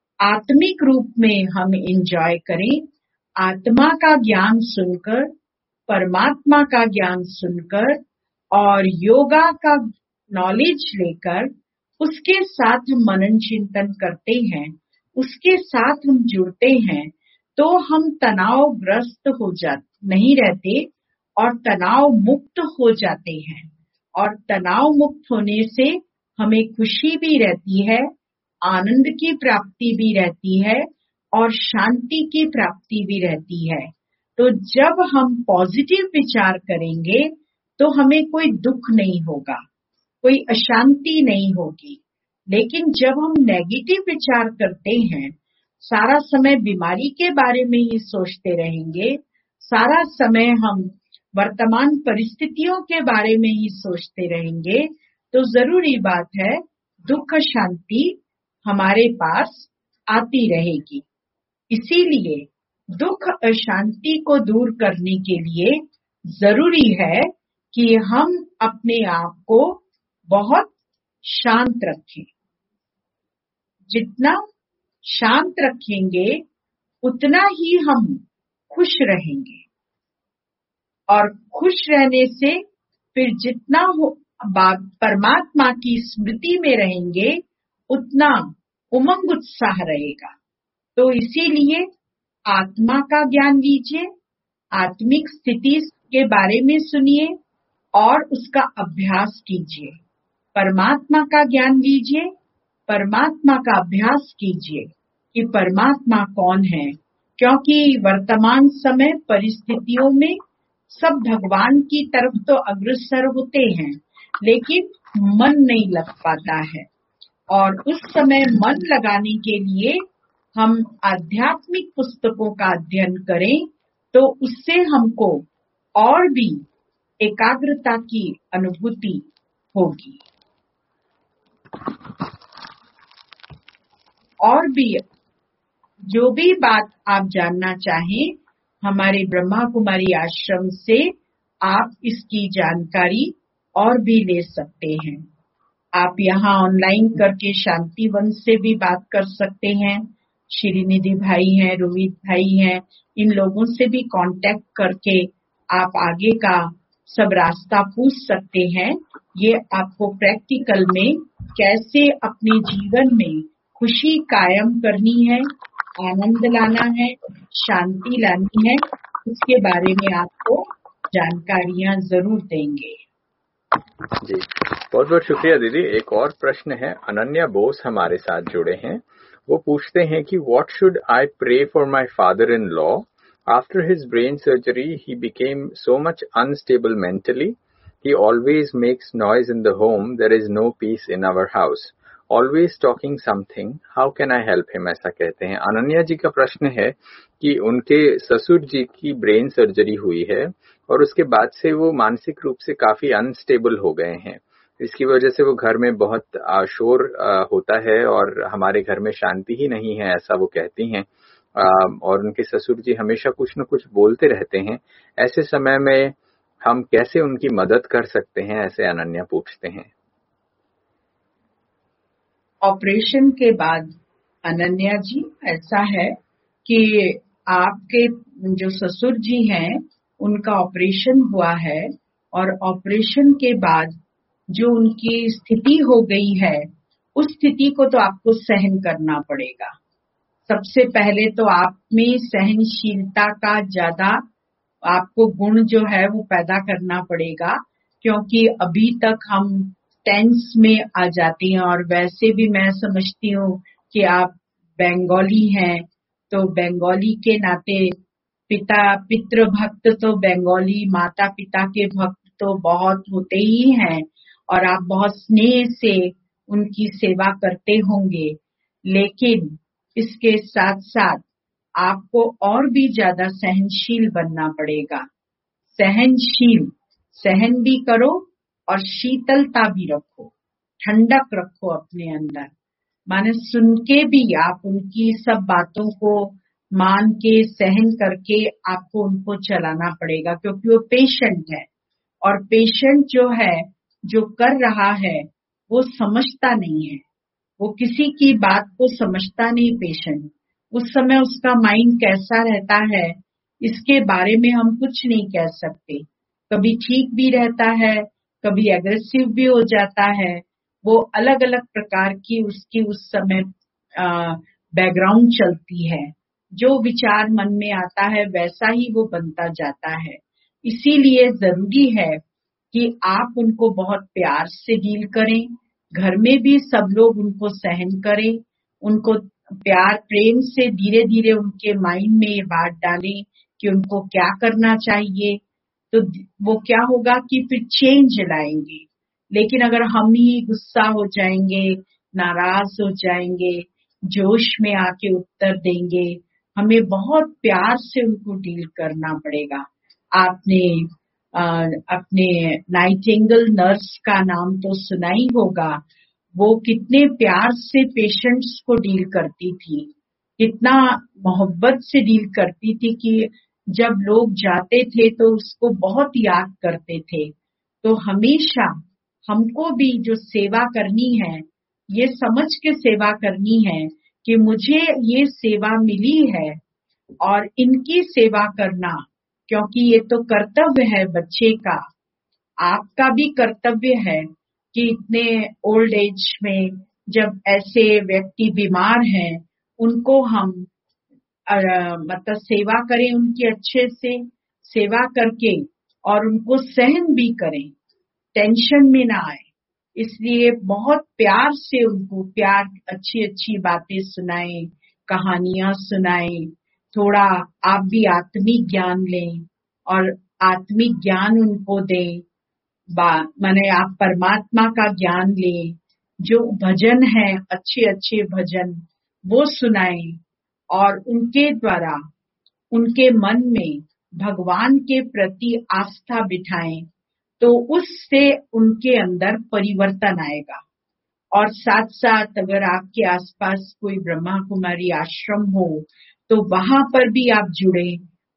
आत्मिक रूप में हम इंजॉय करें, आत्मा का ज्ञान सुनकर, परमात्मा का ज्ञान सुनकर और योगा का नॉलेज लेकर उसके साथ हम मनन चिंतन करते हैं, उसके साथ हम जुड़ते हैं, तो हम तनावग्रस्त नहीं रहते और तनाव मुक्त हो जाते हैं। और तनाव मुक्त होने से हमें खुशी भी रहती है, आनंद की प्राप्ति भी रहती है और शांति की प्राप्ति भी रहती है। तो जब हम पॉजिटिव विचार करेंगे तो हमें कोई दुख नहीं होगा, कोई अशांति नहीं होगी। लेकिन जब हम नेगेटिव विचार करते हैं, सारा समय बीमारी के बारे में ही सोचते रहेंगे, सारा समय हम वर्तमान परिस्थितियों के बारे में ही सोचते रहेंगे, तो जरूरी बात है दुख शांति हमारे पास आती रहेगी। इसीलिए दुख अशांति को दूर करने के लिए जरूरी है कि हम अपने आप को बहुत शांत रखें। जितना शांत रखेंगे उतना ही हम खुश रहेंगे, और खुश रहने से फिर जितना परमात्मा की स्मृति में रहेंगे उतना उमंग उत्साह रहेगा। तो इसीलिए आत्मा का ज्ञान लीजिए, आत्मिक स्थिति के बारे में सुनिए और उसका अभ्यास कीजिए। परमात्मा का ज्ञान लीजिए, परमात्मा का अभ्यास कीजिए कि परमात्मा कौन है, क्योंकि वर्तमान समय परिस्थितियों में सब भगवान की तरफ तो अग्रसर होते हैं, लेकिन मन नहीं लग पाता है। और उस समय मन लगाने के लिए हम आध्यात्मिक पुस्तकों का अध्ययन करें, तो उससे हमको और भी एकाग्रता की अनुभूति होगी। और भी जो भी बात आप जानना चाहें हमारे ब्रह्मा कुमारी आश्रम से आप इसकी जानकारी और भी ले सकते हैं। आप यहाँ ऑनलाइन करके शांतिवन से भी बात कर सकते हैं। श्रीनिधि भाई हैं, रोहित भाई हैं, इन लोगों से भी कांटेक्ट करके आप आगे का सब रास्ता पूछ सकते हैं। ये आपको प्रैक्टिकल में कैसे अपने जीवन में खुशी कायम करनी है, आनंद लाना है, शांति लानी है, उसके बारे में आपको जानकारियां जरूर देंगे। जी, बहुत बहुत शुक्रिया दीदी। एक और प्रश्न है, अनन्या बोस हमारे साथ जुड़े हैं। वो पूछते हैं कि what should I pray for my father in law? After his brain surgery he became so much unstable mentally, he always makes noise in the home, there is no peace in our house, always talking something, how can I help him? ऐसा कहते हैं। अनन्या जी का प्रश्न है कि उनके ससुर जी की ब्रेन सर्जरी हुई है और उसके बाद से वो मानसिक रूप से काफी अनस्टेबल हो गए हैं। इसकी वजह से वो घर में बहुत शोर होता है और हमारे घर में शांति ही नहीं है, ऐसा वो कहती हैं। और उनके ससुर जी हमेशा कुछ न कुछ बोलते रहते हैं। ऐसे समय में हम कैसे उनकी मदद कर सकते हैं, ऐसे अनन्या पूछते हैं। ऑपरेशन के बाद अनन्या जी ऐसा है कि आपके जो ससुर जी हैं उनका ऑपरेशन हुआ है और ऑपरेशन के बाद जो उनकी स्थिति हो गई है उस स्थिति को तो आपको सहन करना पड़ेगा। सबसे पहले तो आप में सहनशीलता का ज्यादा आपको गुण जो है वो पैदा करना पड़ेगा, क्योंकि अभी तक हम टेंस में आ जाती हैं। और वैसे भी मैं समझती हूँ कि आप बंगाली हैं, तो बंगाली के नाते पितृ भक्त तो बंगाली माता पिता के भक्त तो बहुत होते ही हैं और आप बहुत स्नेह से उनकी सेवा करते होंगे। लेकिन इसके साथ साथ आपको और भी ज्यादा सहनशील बनना पड़ेगा। सहन भी करो और शीतलता भी रखो, ठंडक रखो अपने अंदर। माने सुन के भी आप उनकी सब बातों को मान के सहन करके आपको उनको चलाना पड़ेगा, क्योंकि वो पेशेंट है और पेशेंट जो है जो कर रहा है वो समझता नहीं है, वो किसी की बात को समझता नहीं। पेशेंट उस समय उसका माइंड कैसा रहता है इसके बारे में हम कुछ नहीं कह सकते। कभी ठीक भी रहता है, कभी एग्रेसिव भी हो जाता है। वो अलग अलग प्रकार की उसकी उस समय बैकग्राउंड चलती है। जो विचार मन में आता है वैसा ही वो बनता जाता है। इसीलिए जरूरी है कि आप उनको बहुत प्यार से डील करें, घर में भी सब लोग उनको सहन करें, उनको प्यार प्रेम से धीरे धीरे उनके माइंड में ये बात डालें कि उनको क्या करना चाहिए। तो वो क्या होगा कि फिर चेंज लाएंगे। लेकिन अगर हम ही गुस्सा हो जाएंगे, नाराज हो जाएंगे, जोश में आके उत्तर देंगे, हमें बहुत प्यार से उनको डील करना पड़ेगा। आपने अपने नाइटिंगेल नर्स का नाम तो सुना ही होगा। वो कितने प्यार से पेशेंट्स को डील करती थी, कितना मोहब्बत से डील करती थी कि जब लोग जाते थे तो उसको बहुत याद करते थे। तो हमेशा हमको भी जो सेवा करनी है ये समझ के सेवा करनी है कि मुझे ये सेवा मिली है और इनकी सेवा करना, क्योंकि ये तो कर्तव्य है बच्चे का। आपका भी कर्तव्य है कि इतने ओल्ड एज में जब ऐसे व्यक्ति बीमार हैं उनको हम मतलब सेवा करें, उनकी अच्छे से सेवा करके और उनको सहन भी करें, टेंशन में ना आए। इसलिए बहुत प्यार से उनको अच्छी अच्छी बातें सुनाएं, कहानियां सुनाएं। थोड़ा आप भी आत्मिक ज्ञान लें और आत्मिक ज्ञान उनको दें। माने आप परमात्मा का ज्ञान लें। जो भजन है अच्छे अच्छे भजन वो सुनाएं और उनके द्वारा उनके मन में भगवान के प्रति आस्था बिठाएं, तो उससे उनके अंदर परिवर्तन आएगा। और साथ साथ अगर आपके आसपास कोई ब्रह्मा कुमारी आश्रम हो तो वहां पर भी आप जुड़े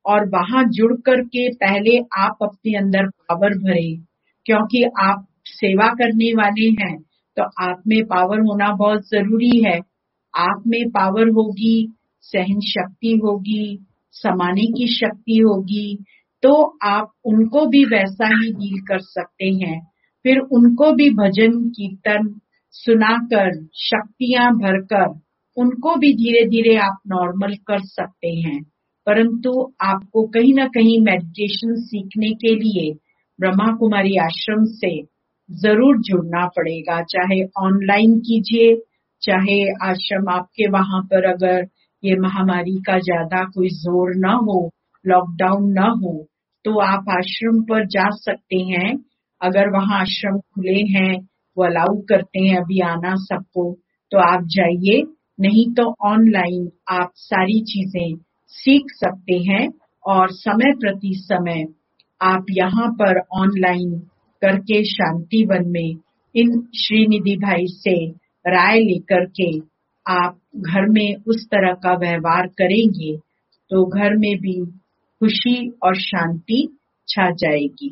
और वहां जुड़ करके पहले आप अपने अंदर पावर भरे, क्योंकि आप सेवा करने वाले हैं तो आप में पावर होना बहुत जरूरी है। आप में पावर होगी, सहन शक्ति होगी, समाने की शक्ति होगी, तो आप उनको भी वैसा ही डील कर सकते हैं। फिर उनको भी भजन कीर्तन सुनाकर, शक्तियां भरकर उनको भी धीरे धीरे आप नॉर्मल कर सकते हैं। परंतु आपको कहीं ना कहीं मेडिटेशन सीखने के लिए ब्रह्मा कुमारी आश्रम से जरूर जुड़ना पड़ेगा, चाहे ऑनलाइन कीजिए, चाहे आश्रम आपके वहां पर अगर ये महामारी का ज्यादा कोई जोर न हो, लॉकडाउन न हो, तो आप आश्रम पर जा सकते हैं। अगर वहां आश्रम खुले हैं, वो अलाउ करते हैं अभी आना सबको, तो आप जाइए, नहीं तो ऑनलाइन आप सारी चीजें सीख सकते हैं। और समय प्रति समय आप यहाँ पर ऑनलाइन करके शांतिवन में इन श्रीनिधि भाई से राय लेकर के आप घर में उस तरह का व्यवहार करेंगे तो घर में भी खुशी और शांति छा जाएगी।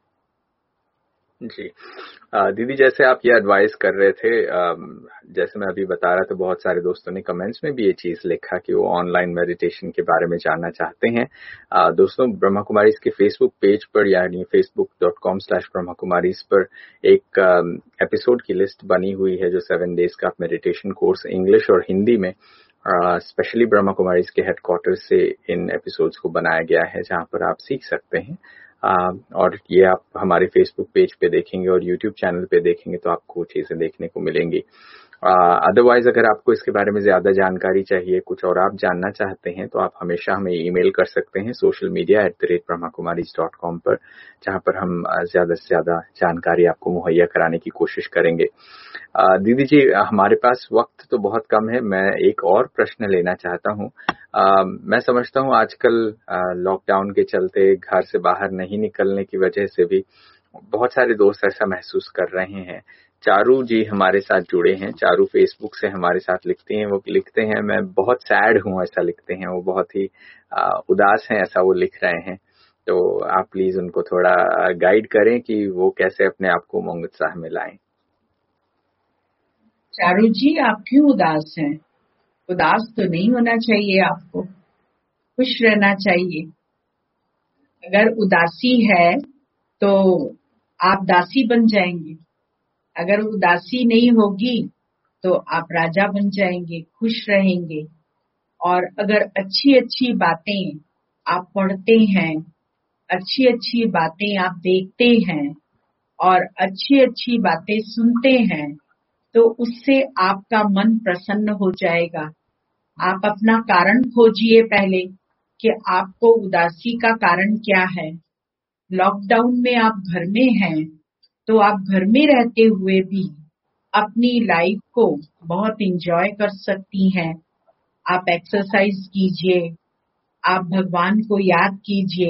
जी दीदी, जैसे आप ये एडवाइस कर रहे थे, जैसे मैं अभी बता रहा था, बहुत सारे दोस्तों ने कमेंट्स में भी ये चीज लिखा कि वो ऑनलाइन मेडिटेशन के बारे में जानना चाहते हैं। दोस्तों, ब्रह्मा कुमारीज के फेसबुक पेज पर यानी facebook.com/brahmakumaris पर एक एपिसोड की लिस्ट बनी हुई है जो 7 डेज का मेडिटेशन कोर्स इंग्लिश और हिंदी में स्पेशली ब्रह्मा कुमारीज के हेडक्वार्टर से इन एपिसोड्स को बनाया गया है, जहां पर आप सीख सकते हैं। और ये आप हमारे फेसबुक पेज पे देखेंगे और यूट्यूब चैनल पे देखेंगे तो आपको चीजें देखने को मिलेंगी। अदरवाइज अगर आपको इसके बारे में ज्यादा जानकारी चाहिए, कुछ और आप जानना चाहते हैं, तो आप हमेशा हमें ईमेल कर सकते हैं socialmedia@brahmakumaris.com पर, जहां पर हम ज्यादा से ज्यादा जानकारी आपको मुहैया कराने की कोशिश करेंगे। दीदी जी, हमारे पास वक्त तो बहुत कम है, मैं एक और प्रश्न लेना चाहता हूँ। मैं समझता हूँ आजकल लॉकडाउन के चलते घर से बाहर नहीं निकलने की वजह से भी बहुत सारे दोस्त ऐसा महसूस कर रहे हैं। चारू जी हमारे साथ जुड़े हैं, चारू फेसबुक से हमारे साथ लिखती हैं, वो लिखते हैं मैं बहुत सैड हूँ, ऐसा लिखते हैं, वो बहुत ही उदास हैं, ऐसा वो लिख रहे हैं। तो आप प्लीज उनको थोड़ा गाइड करें कि वो कैसे अपने आप को उमंग उत्साह में लाएं। चारू जी, आप क्यों उदास हैं? उदास तो नहीं होना चाहिए, आपको खुश रहना चाहिए। अगर उदासी है तो आप दासी बन जाएंगे, अगर उदासी नहीं होगी तो आप राजा बन जाएंगे, खुश रहेंगे। और अगर अच्छी अच्छी बातें आप पढ़ते हैं, अच्छी अच्छी बातें आप देखते हैं और अच्छी अच्छी बातें सुनते हैं, तो उससे आपका मन प्रसन्न हो जाएगा। आप अपना कारण खोजिए पहले कि आपको उदासी का कारण क्या है। लॉकडाउन में आप घर में हैं, तो आप घर में रहते हुए भी अपनी लाइफ को बहुत एंजॉय कर सकती हैं। आप एक्सरसाइज कीजिए, आप भगवान को याद कीजिए,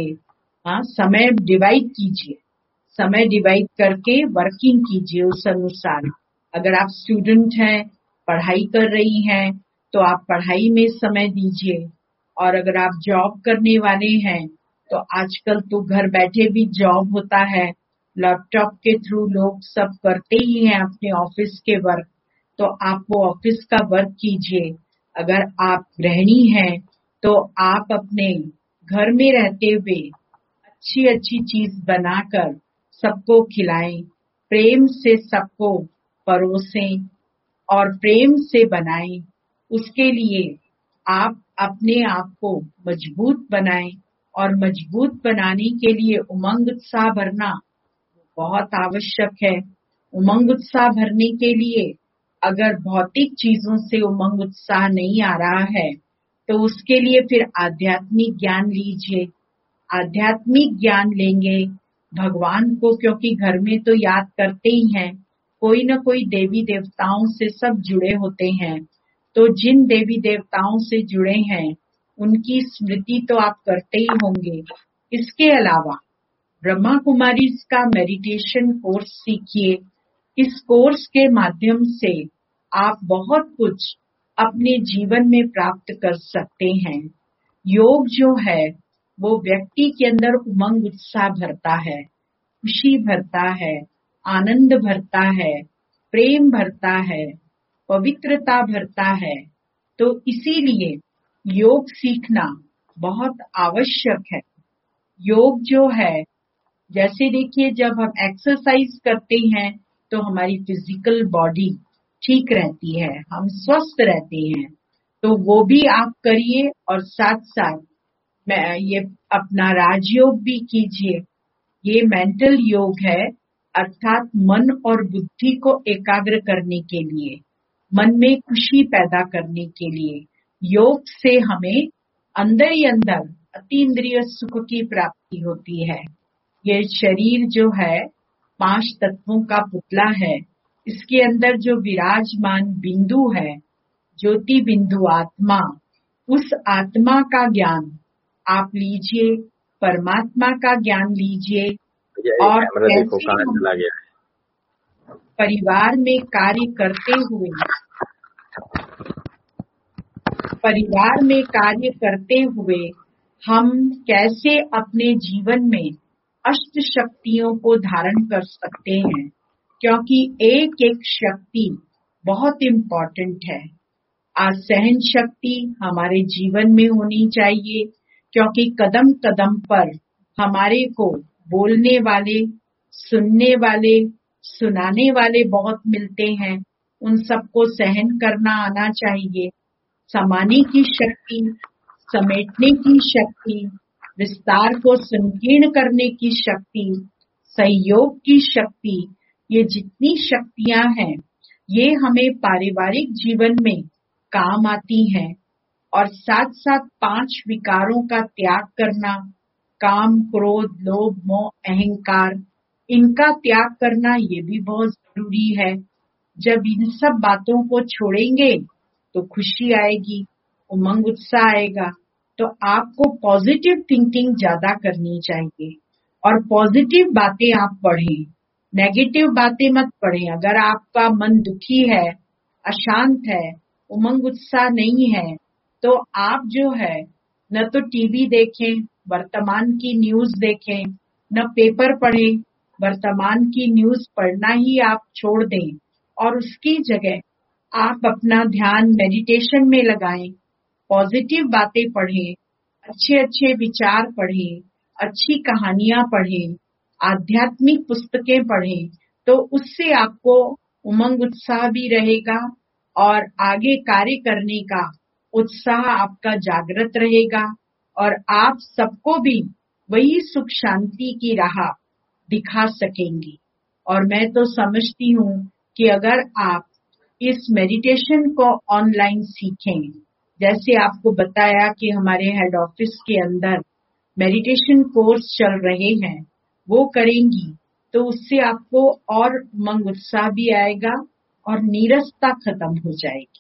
समय डिवाइड कीजिए, समय डिवाइड करके वर्किंग कीजिए उस अनुसार। अगर आप स्टूडेंट हैं, पढ़ाई कर रही हैं, तो आप पढ़ाई में समय दीजिए। और अगर आप जॉब करने वाले हैं, तो आजकल तो घर बैठे भी जॉब होता है, लैपटॉप के थ्रू लोग सब करते ही हैं अपने ऑफिस के वर्क, तो आप वो ऑफिस का वर्क कीजिए। अगर आप गृहिणी हैं, तो आप अपने घर में रहते हुए अच्छी अच्छी चीज बनाकर सबको खिलाएं, प्रेम से सबको परोसें और प्रेम से बनाएं। उसके लिए आप अपने आप को मजबूत बनाएं, और मजबूत बनाने के लिए उमंग उत्साह भरना बहुत आवश्यक है। उमंग उत्साह भरने के लिए अगर भौतिक चीजों से उमंग उत्साह नहीं आ रहा है, तो उसके लिए फिर आध्यात्मिक ज्ञान लीजिए। आध्यात्मिक ज्ञान लेंगे भगवान को, क्योंकि घर में तो याद करते ही हैं, कोई न कोई देवी देवताओं से सब जुड़े होते हैं। तो जिन देवी देवताओं से जुड़े हैं उनकी स्मृति तो आप करते ही होंगे। इसके अलावा ब्रह्मा कुमारीज का मेडिटेशन कोर्स सीखिए। इस कोर्स के माध्यम से आप बहुत कुछ अपने जीवन में प्राप्त कर सकते हैं। योग जो है वो व्यक्ति के अंदर उमंग उत्साह भरता है, खुशी भरता है, आनंद भरता है, प्रेम भरता है, पवित्रता भरता है। तो इसीलिए योग सीखना बहुत आवश्यक है। योग जो है, जैसे देखिए जब हम एक्सरसाइज करते हैं तो हमारी फिजिकल बॉडी ठीक रहती है, हम स्वस्थ रहते हैं। तो वो भी आप करिए और साथ साथ मैं ये अपना राजयोग भी कीजिए। ये मेंटल योग है, अर्थात मन और बुद्धि को एकाग्र करने के लिए, मन में खुशी पैदा करने के लिए। योग से हमें अंदर ही अंदर अतीन्द्रिय सुख की प्राप्ति होती है। ये शरीर जो है 5 तत्वों का पुतला है, इसके अंदर जो विराजमान बिंदु है, ज्योति बिंदु आत्मा, उस आत्मा का ज्ञान आप लीजिए, परमात्मा का ज्ञान लीजिए। और कैमरा देखो कैसे कहाँ हम चला गया है। परिवार में कार्य करते हुए, हम कैसे अपने जीवन में अष्ट शक्तियों को धारण कर सकते हैं, क्योंकि एक एक शक्ति बहुत इम्पोर्टेंट है। आज सहन शक्ति हमारे जीवन में होनी चाहिए, क्योंकि कदम कदम पर हमारे को बोलने वाले, सुनने वाले, सुनाने वाले बहुत मिलते हैं। उन सबको सहन करना आना चाहिए। समाने की शक्ति, समेटने की शक्ति, विस्तार को संकीर्ण करने की शक्ति, सहयोग की शक्ति, ये जितनी शक्तियां हैं, ये हमें पारिवारिक जीवन में काम आती हैं। और साथ साथ 5 विकारों का त्याग करना, काम, क्रोध, लोभ, मोह, अहंकार, इनका त्याग करना ये भी बहुत जरूरी है। जब इन सब बातों को छोड़ेंगे तो खुशी आएगी, उमंग उत्साह आएगा। तो आपको पॉजिटिव थिंकिंग ज्यादा करनी चाहिए और पॉजिटिव बातें आप पढ़ें, नेगेटिव बातें मत पढ़ें। अगर आपका मन दुखी है, अशांत है, उमंग उत्साह नहीं है, तो आप जो है न तो टीवी देखें, वर्तमान की न्यूज देखें, न पेपर पढ़ें, वर्तमान की न्यूज पढ़ना ही आप छोड़ दें और उसकी जगह आप अपना ध्यान मेडिटेशन में लगाएं, पॉजिटिव बातें पढ़ें, अच्छे अच्छे विचार पढ़ें, अच्छी कहानियां पढ़ें, आध्यात्मिक पुस्तकें पढ़ें। तो उससे आपको उमंग उत्साह भी रहेगा और आगे कार्य करने का उत्साह आपका जागृत रहेगा और आप सबको भी वही सुख शांति की राह दिखा सकेंगी। और मैं तो समझती हूँ कि अगर आप इस मेडिटेशन को ऑनलाइन सीखें, जैसे आपको बताया कि हमारे हेड ऑफिस के अंदर मेडिटेशन कोर्स चल रहे हैं, वो करेंगी तो उससे आपको और उमंग उत्साह भी आएगा और नीरसता खत्म हो जाएगी।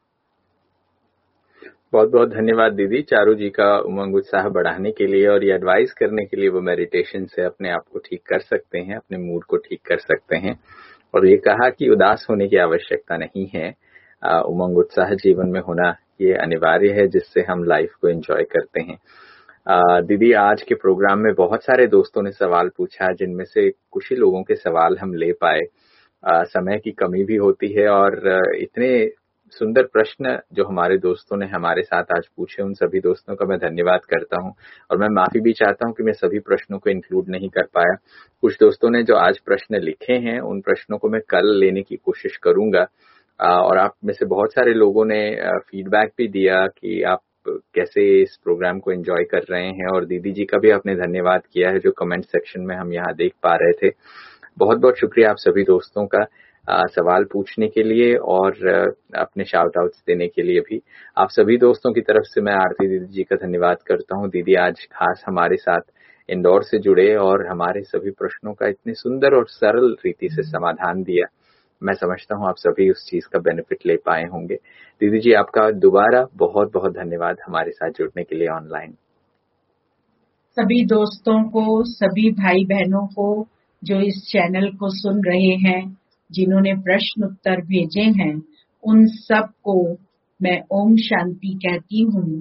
बहुत बहुत धन्यवाद दीदी, चारू जी का उमंग उत्साह बढ़ाने के लिए और ये एडवाइस करने के लिए। वो मेडिटेशन से अपने आप को ठीक कर सकते हैं, अपने मूड को ठीक कर सकते हैं। और ये कहा कि उदास होने की आवश्यकता नहीं है, उमंग उत्साह जीवन में होना ये अनिवार्य है, जिससे हम लाइफ को एंजॉय करते हैं। दीदी, आज के प्रोग्राम में बहुत सारे दोस्तों ने सवाल पूछा, जिनमें से कुछ ही लोगों के सवाल हम ले पाए। समय की कमी भी होती है और इतने सुंदर प्रश्न जो हमारे दोस्तों ने हमारे साथ आज पूछे, उन सभी दोस्तों का मैं धन्यवाद करता हूं और मैं माफी भी चाहता हूं कि मैं सभी प्रश्नों को इंक्लूड नहीं कर पाया। कुछ दोस्तों ने जो आज प्रश्न लिखे हैं, उन प्रश्नों को मैं कल लेने की कोशिश करूंगा। और आप में से बहुत सारे लोगों ने फीडबैक भी दिया कि आप कैसे इस प्रोग्राम को एंजॉय कर रहे हैं, और दीदी जी का भी आपने धन्यवाद किया है जो कमेंट सेक्शन में हम यहाँ देख पा रहे थे। बहुत बहुत शुक्रिया आप सभी दोस्तों का सवाल पूछने के लिए और अपने शाउट आउट्स देने के लिए भी। आप सभी दोस्तों की तरफ से मैं आरती दीदी जी का धन्यवाद करता हूँ। दीदी आज खास हमारे साथ इंदौर से जुड़े और हमारे सभी प्रश्नों का इतने सुंदर और सरल रीति से समाधान दिया। मैं समझता हूँ आप सभी उस चीज का बेनिफिट ले पाए होंगे। दीदी जी, आपका दोबारा बहुत बहुत धन्यवाद हमारे साथ जुड़ने के लिए ऑनलाइन। सभी दोस्तों को, सभी भाई बहनों को जो इस चैनल को सुन रहे हैं, जिन्होंने प्रश्न उत्तर भेजे हैं, उन सब को मैं ओम शांति कहती हूँ।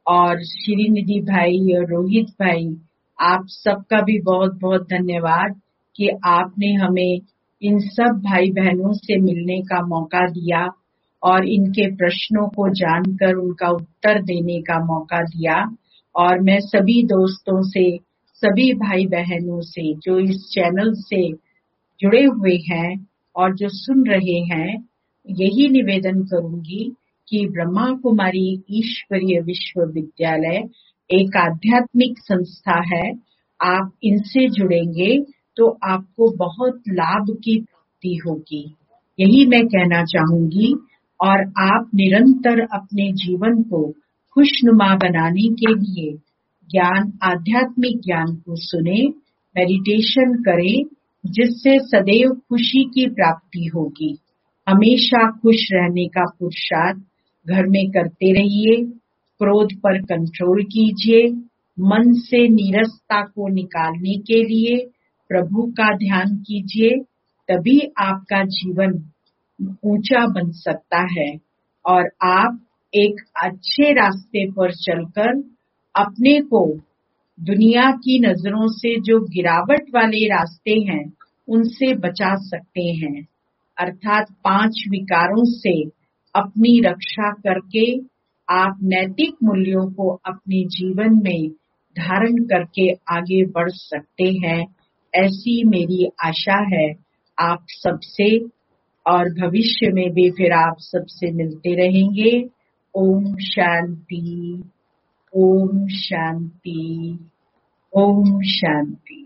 और श्रीनिधि भाई और रोहित भाई, आप सबका भी बहुत बहुत धन्यवाद कि आपने हमें इन सब भाई बहनों से मिलने का मौका दिया और इनके प्रश्नों को जानकर उनका उत्तर देने का मौका दिया। और मैं सभी दोस्तों से, सभी भाई बहनों से जो इस चैनल से जुड़े हुए हैं और जो सुन रहे हैं, यही निवेदन करूंगी कि ब्रह्मा कुमारी ईश्वरीय विश्वविद्यालय एक आध्यात्मिक संस्था है। आप इनसे जुड़ेंगे तो आपको बहुत लाभ की प्राप्ति होगी, यही मैं कहना चाहूंगी। और आप निरंतर अपने जीवन को खुशनुमा बनाने के लिए ज्ञान, आध्यात्मिक ज्ञान को सुने, मेडिटेशन करें, जिससे सदैव खुशी की प्राप्ति होगी। हमेशा खुश रहने का पुरुषार्थ घर में करते रहिए। क्रोध पर कंट्रोल कीजिए। मन से नीरसता को निकालने के लिए प्रभु का ध्यान कीजिए, तभी आपका जीवन ऊंचा बन सकता है और आप एक अच्छे रास्ते पर चलकर अपने को दुनिया की नजरों से जो गिरावट वाले रास्ते हैं उनसे बचा सकते हैं। अर्थात 5 विकारों से अपनी रक्षा करके आप नैतिक मूल्यों को अपने जीवन में धारण करके आगे बढ़ सकते हैं, ऐसी मेरी आशा है आप सबसे। और भविष्य में भी फिर आप सबसे मिलते रहेंगे। ओम शांति, ओम शांति, ओम शांति।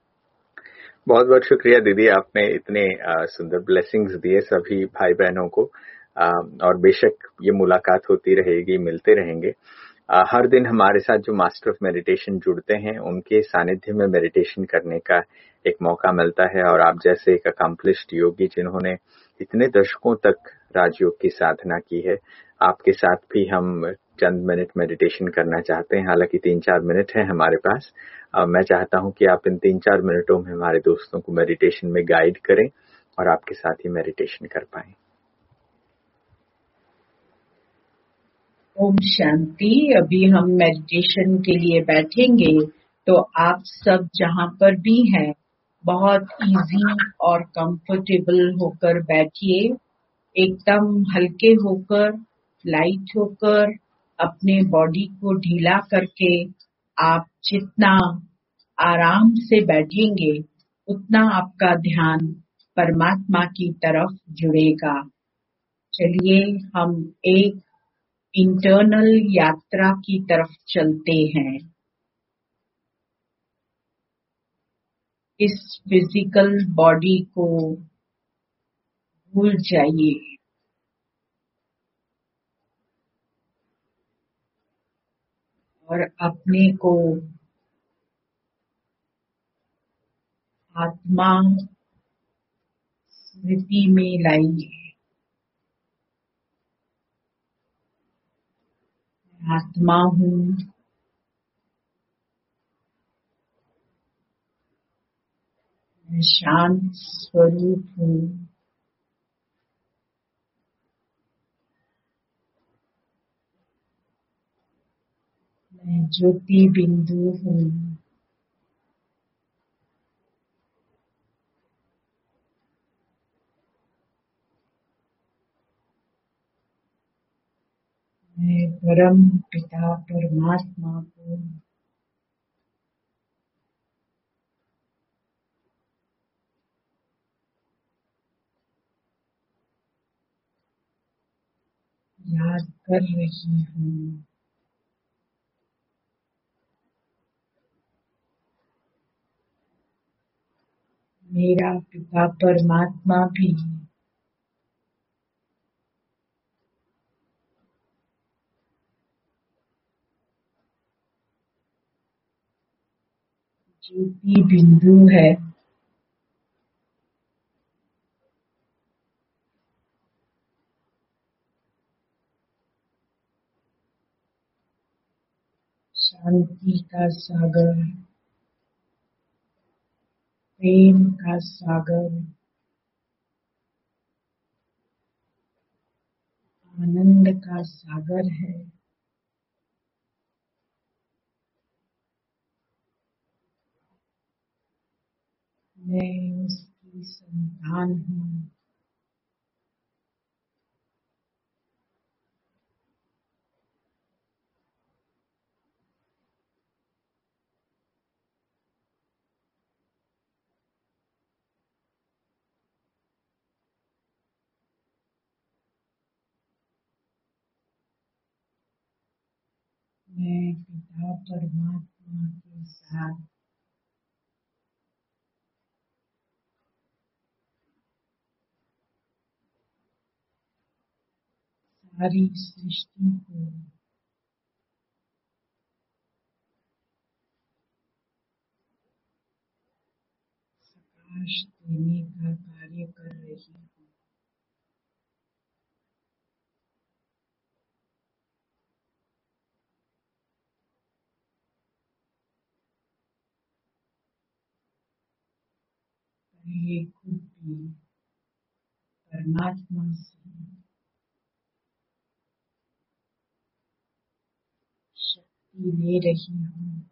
बहुत बहुत शुक्रिया दीदी, आपने इतने सुंदर ब्लेसिंग्स दिए सभी भाई बहनों को। और बेशक ये मुलाकात होती रहेगी, मिलते रहेंगे। हर दिन हमारे साथ जो मास्टर ऑफ मेडिटेशन जुड़ते हैं उनके सानिध्य में मेडिटेशन करने का एक मौका मिलता है। और आप जैसे एक अकम्प्लिश्ड योगी जिन्होंने इतने दशकों तक राजयोग की साधना की है, आपके साथ भी हम चंद मिनट मेडिटेशन करना चाहते हैं। हालांकि 3-4 मिनट है हमारे पास। मैं चाहता हूं कि आप इन 3-4 मिनटों में हमारे दोस्तों को मेडिटेशन में गाइड करें और आपके साथ ही मेडिटेशन कर पाएं। ओम शांति। अभी हम मेडिटेशन के लिए बैठेंगे, तो आप सब जहां पर भी हैं बहुत इजी और कंफर्टेबल होकर बैठिए। एकदम हल्के होकर, लाइट होकर, अपने बॉडी को ढीला करके आप जितना आराम से बैठेंगे उतना आपका ध्यान परमात्मा की तरफ जुड़ेगा। चलिए हम एक इंटरनल यात्रा की तरफ चलते हैं। इस फिजिकल बॉडी को भूल जाइए और अपने को आत्मा स्मृति में लाइए। आत्मा हूँ, मैं शांत स्वरूप हूँ, मैं ज्योति बिंदु हूँ, मैं परम पिता परमात्मा को याद कर रही हूँ। मेरा पिता परमात्मा भी ज्योति बिंदु है। शांति का सागर, प्रेम का सागर, आनंद का सागर है। समान हूँ। मैं पिता परमात्मा के साथ सारी सृष्टि को प्रकाश देने का कार्य कर रही हूँ। ये खुद भी परमात्मा से शक्ति ले रही हूँ।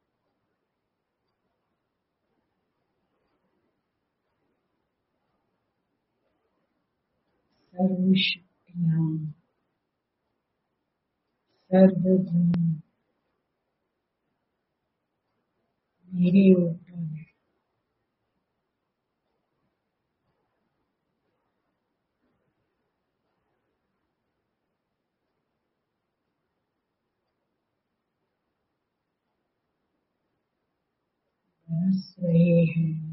सर्व शक्तियाँ, सर्व गुण मेरे ऊपर बरस रहे हैं।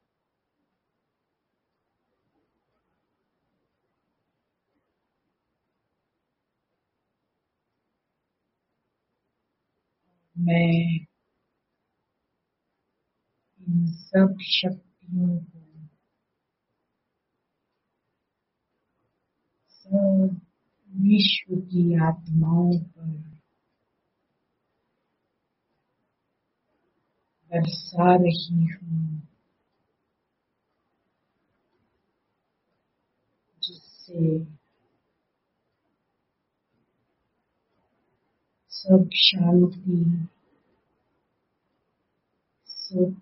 मैं इन सब शक्तियों को सब विश्व की आत्माओं पर बरसा रही हूँ, जिससे सब शांति, सुख,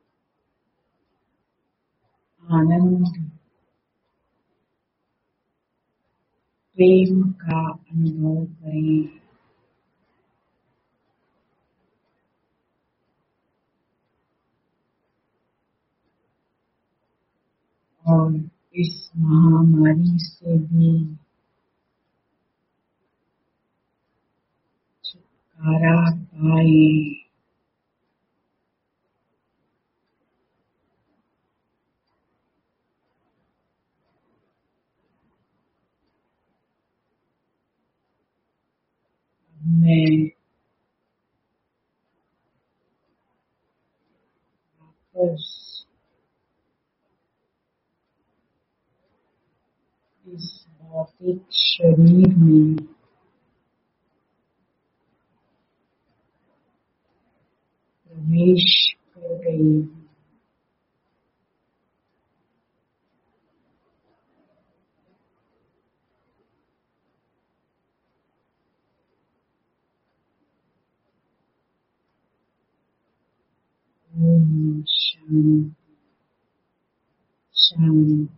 आनंद, प्रेम का अनुभव करें। और इस महामारी से भी छुटकारा पाए। मैं वापस इस भौतिक शरीर में प्रवेश कर गई हूँ। ओम शांति शांति।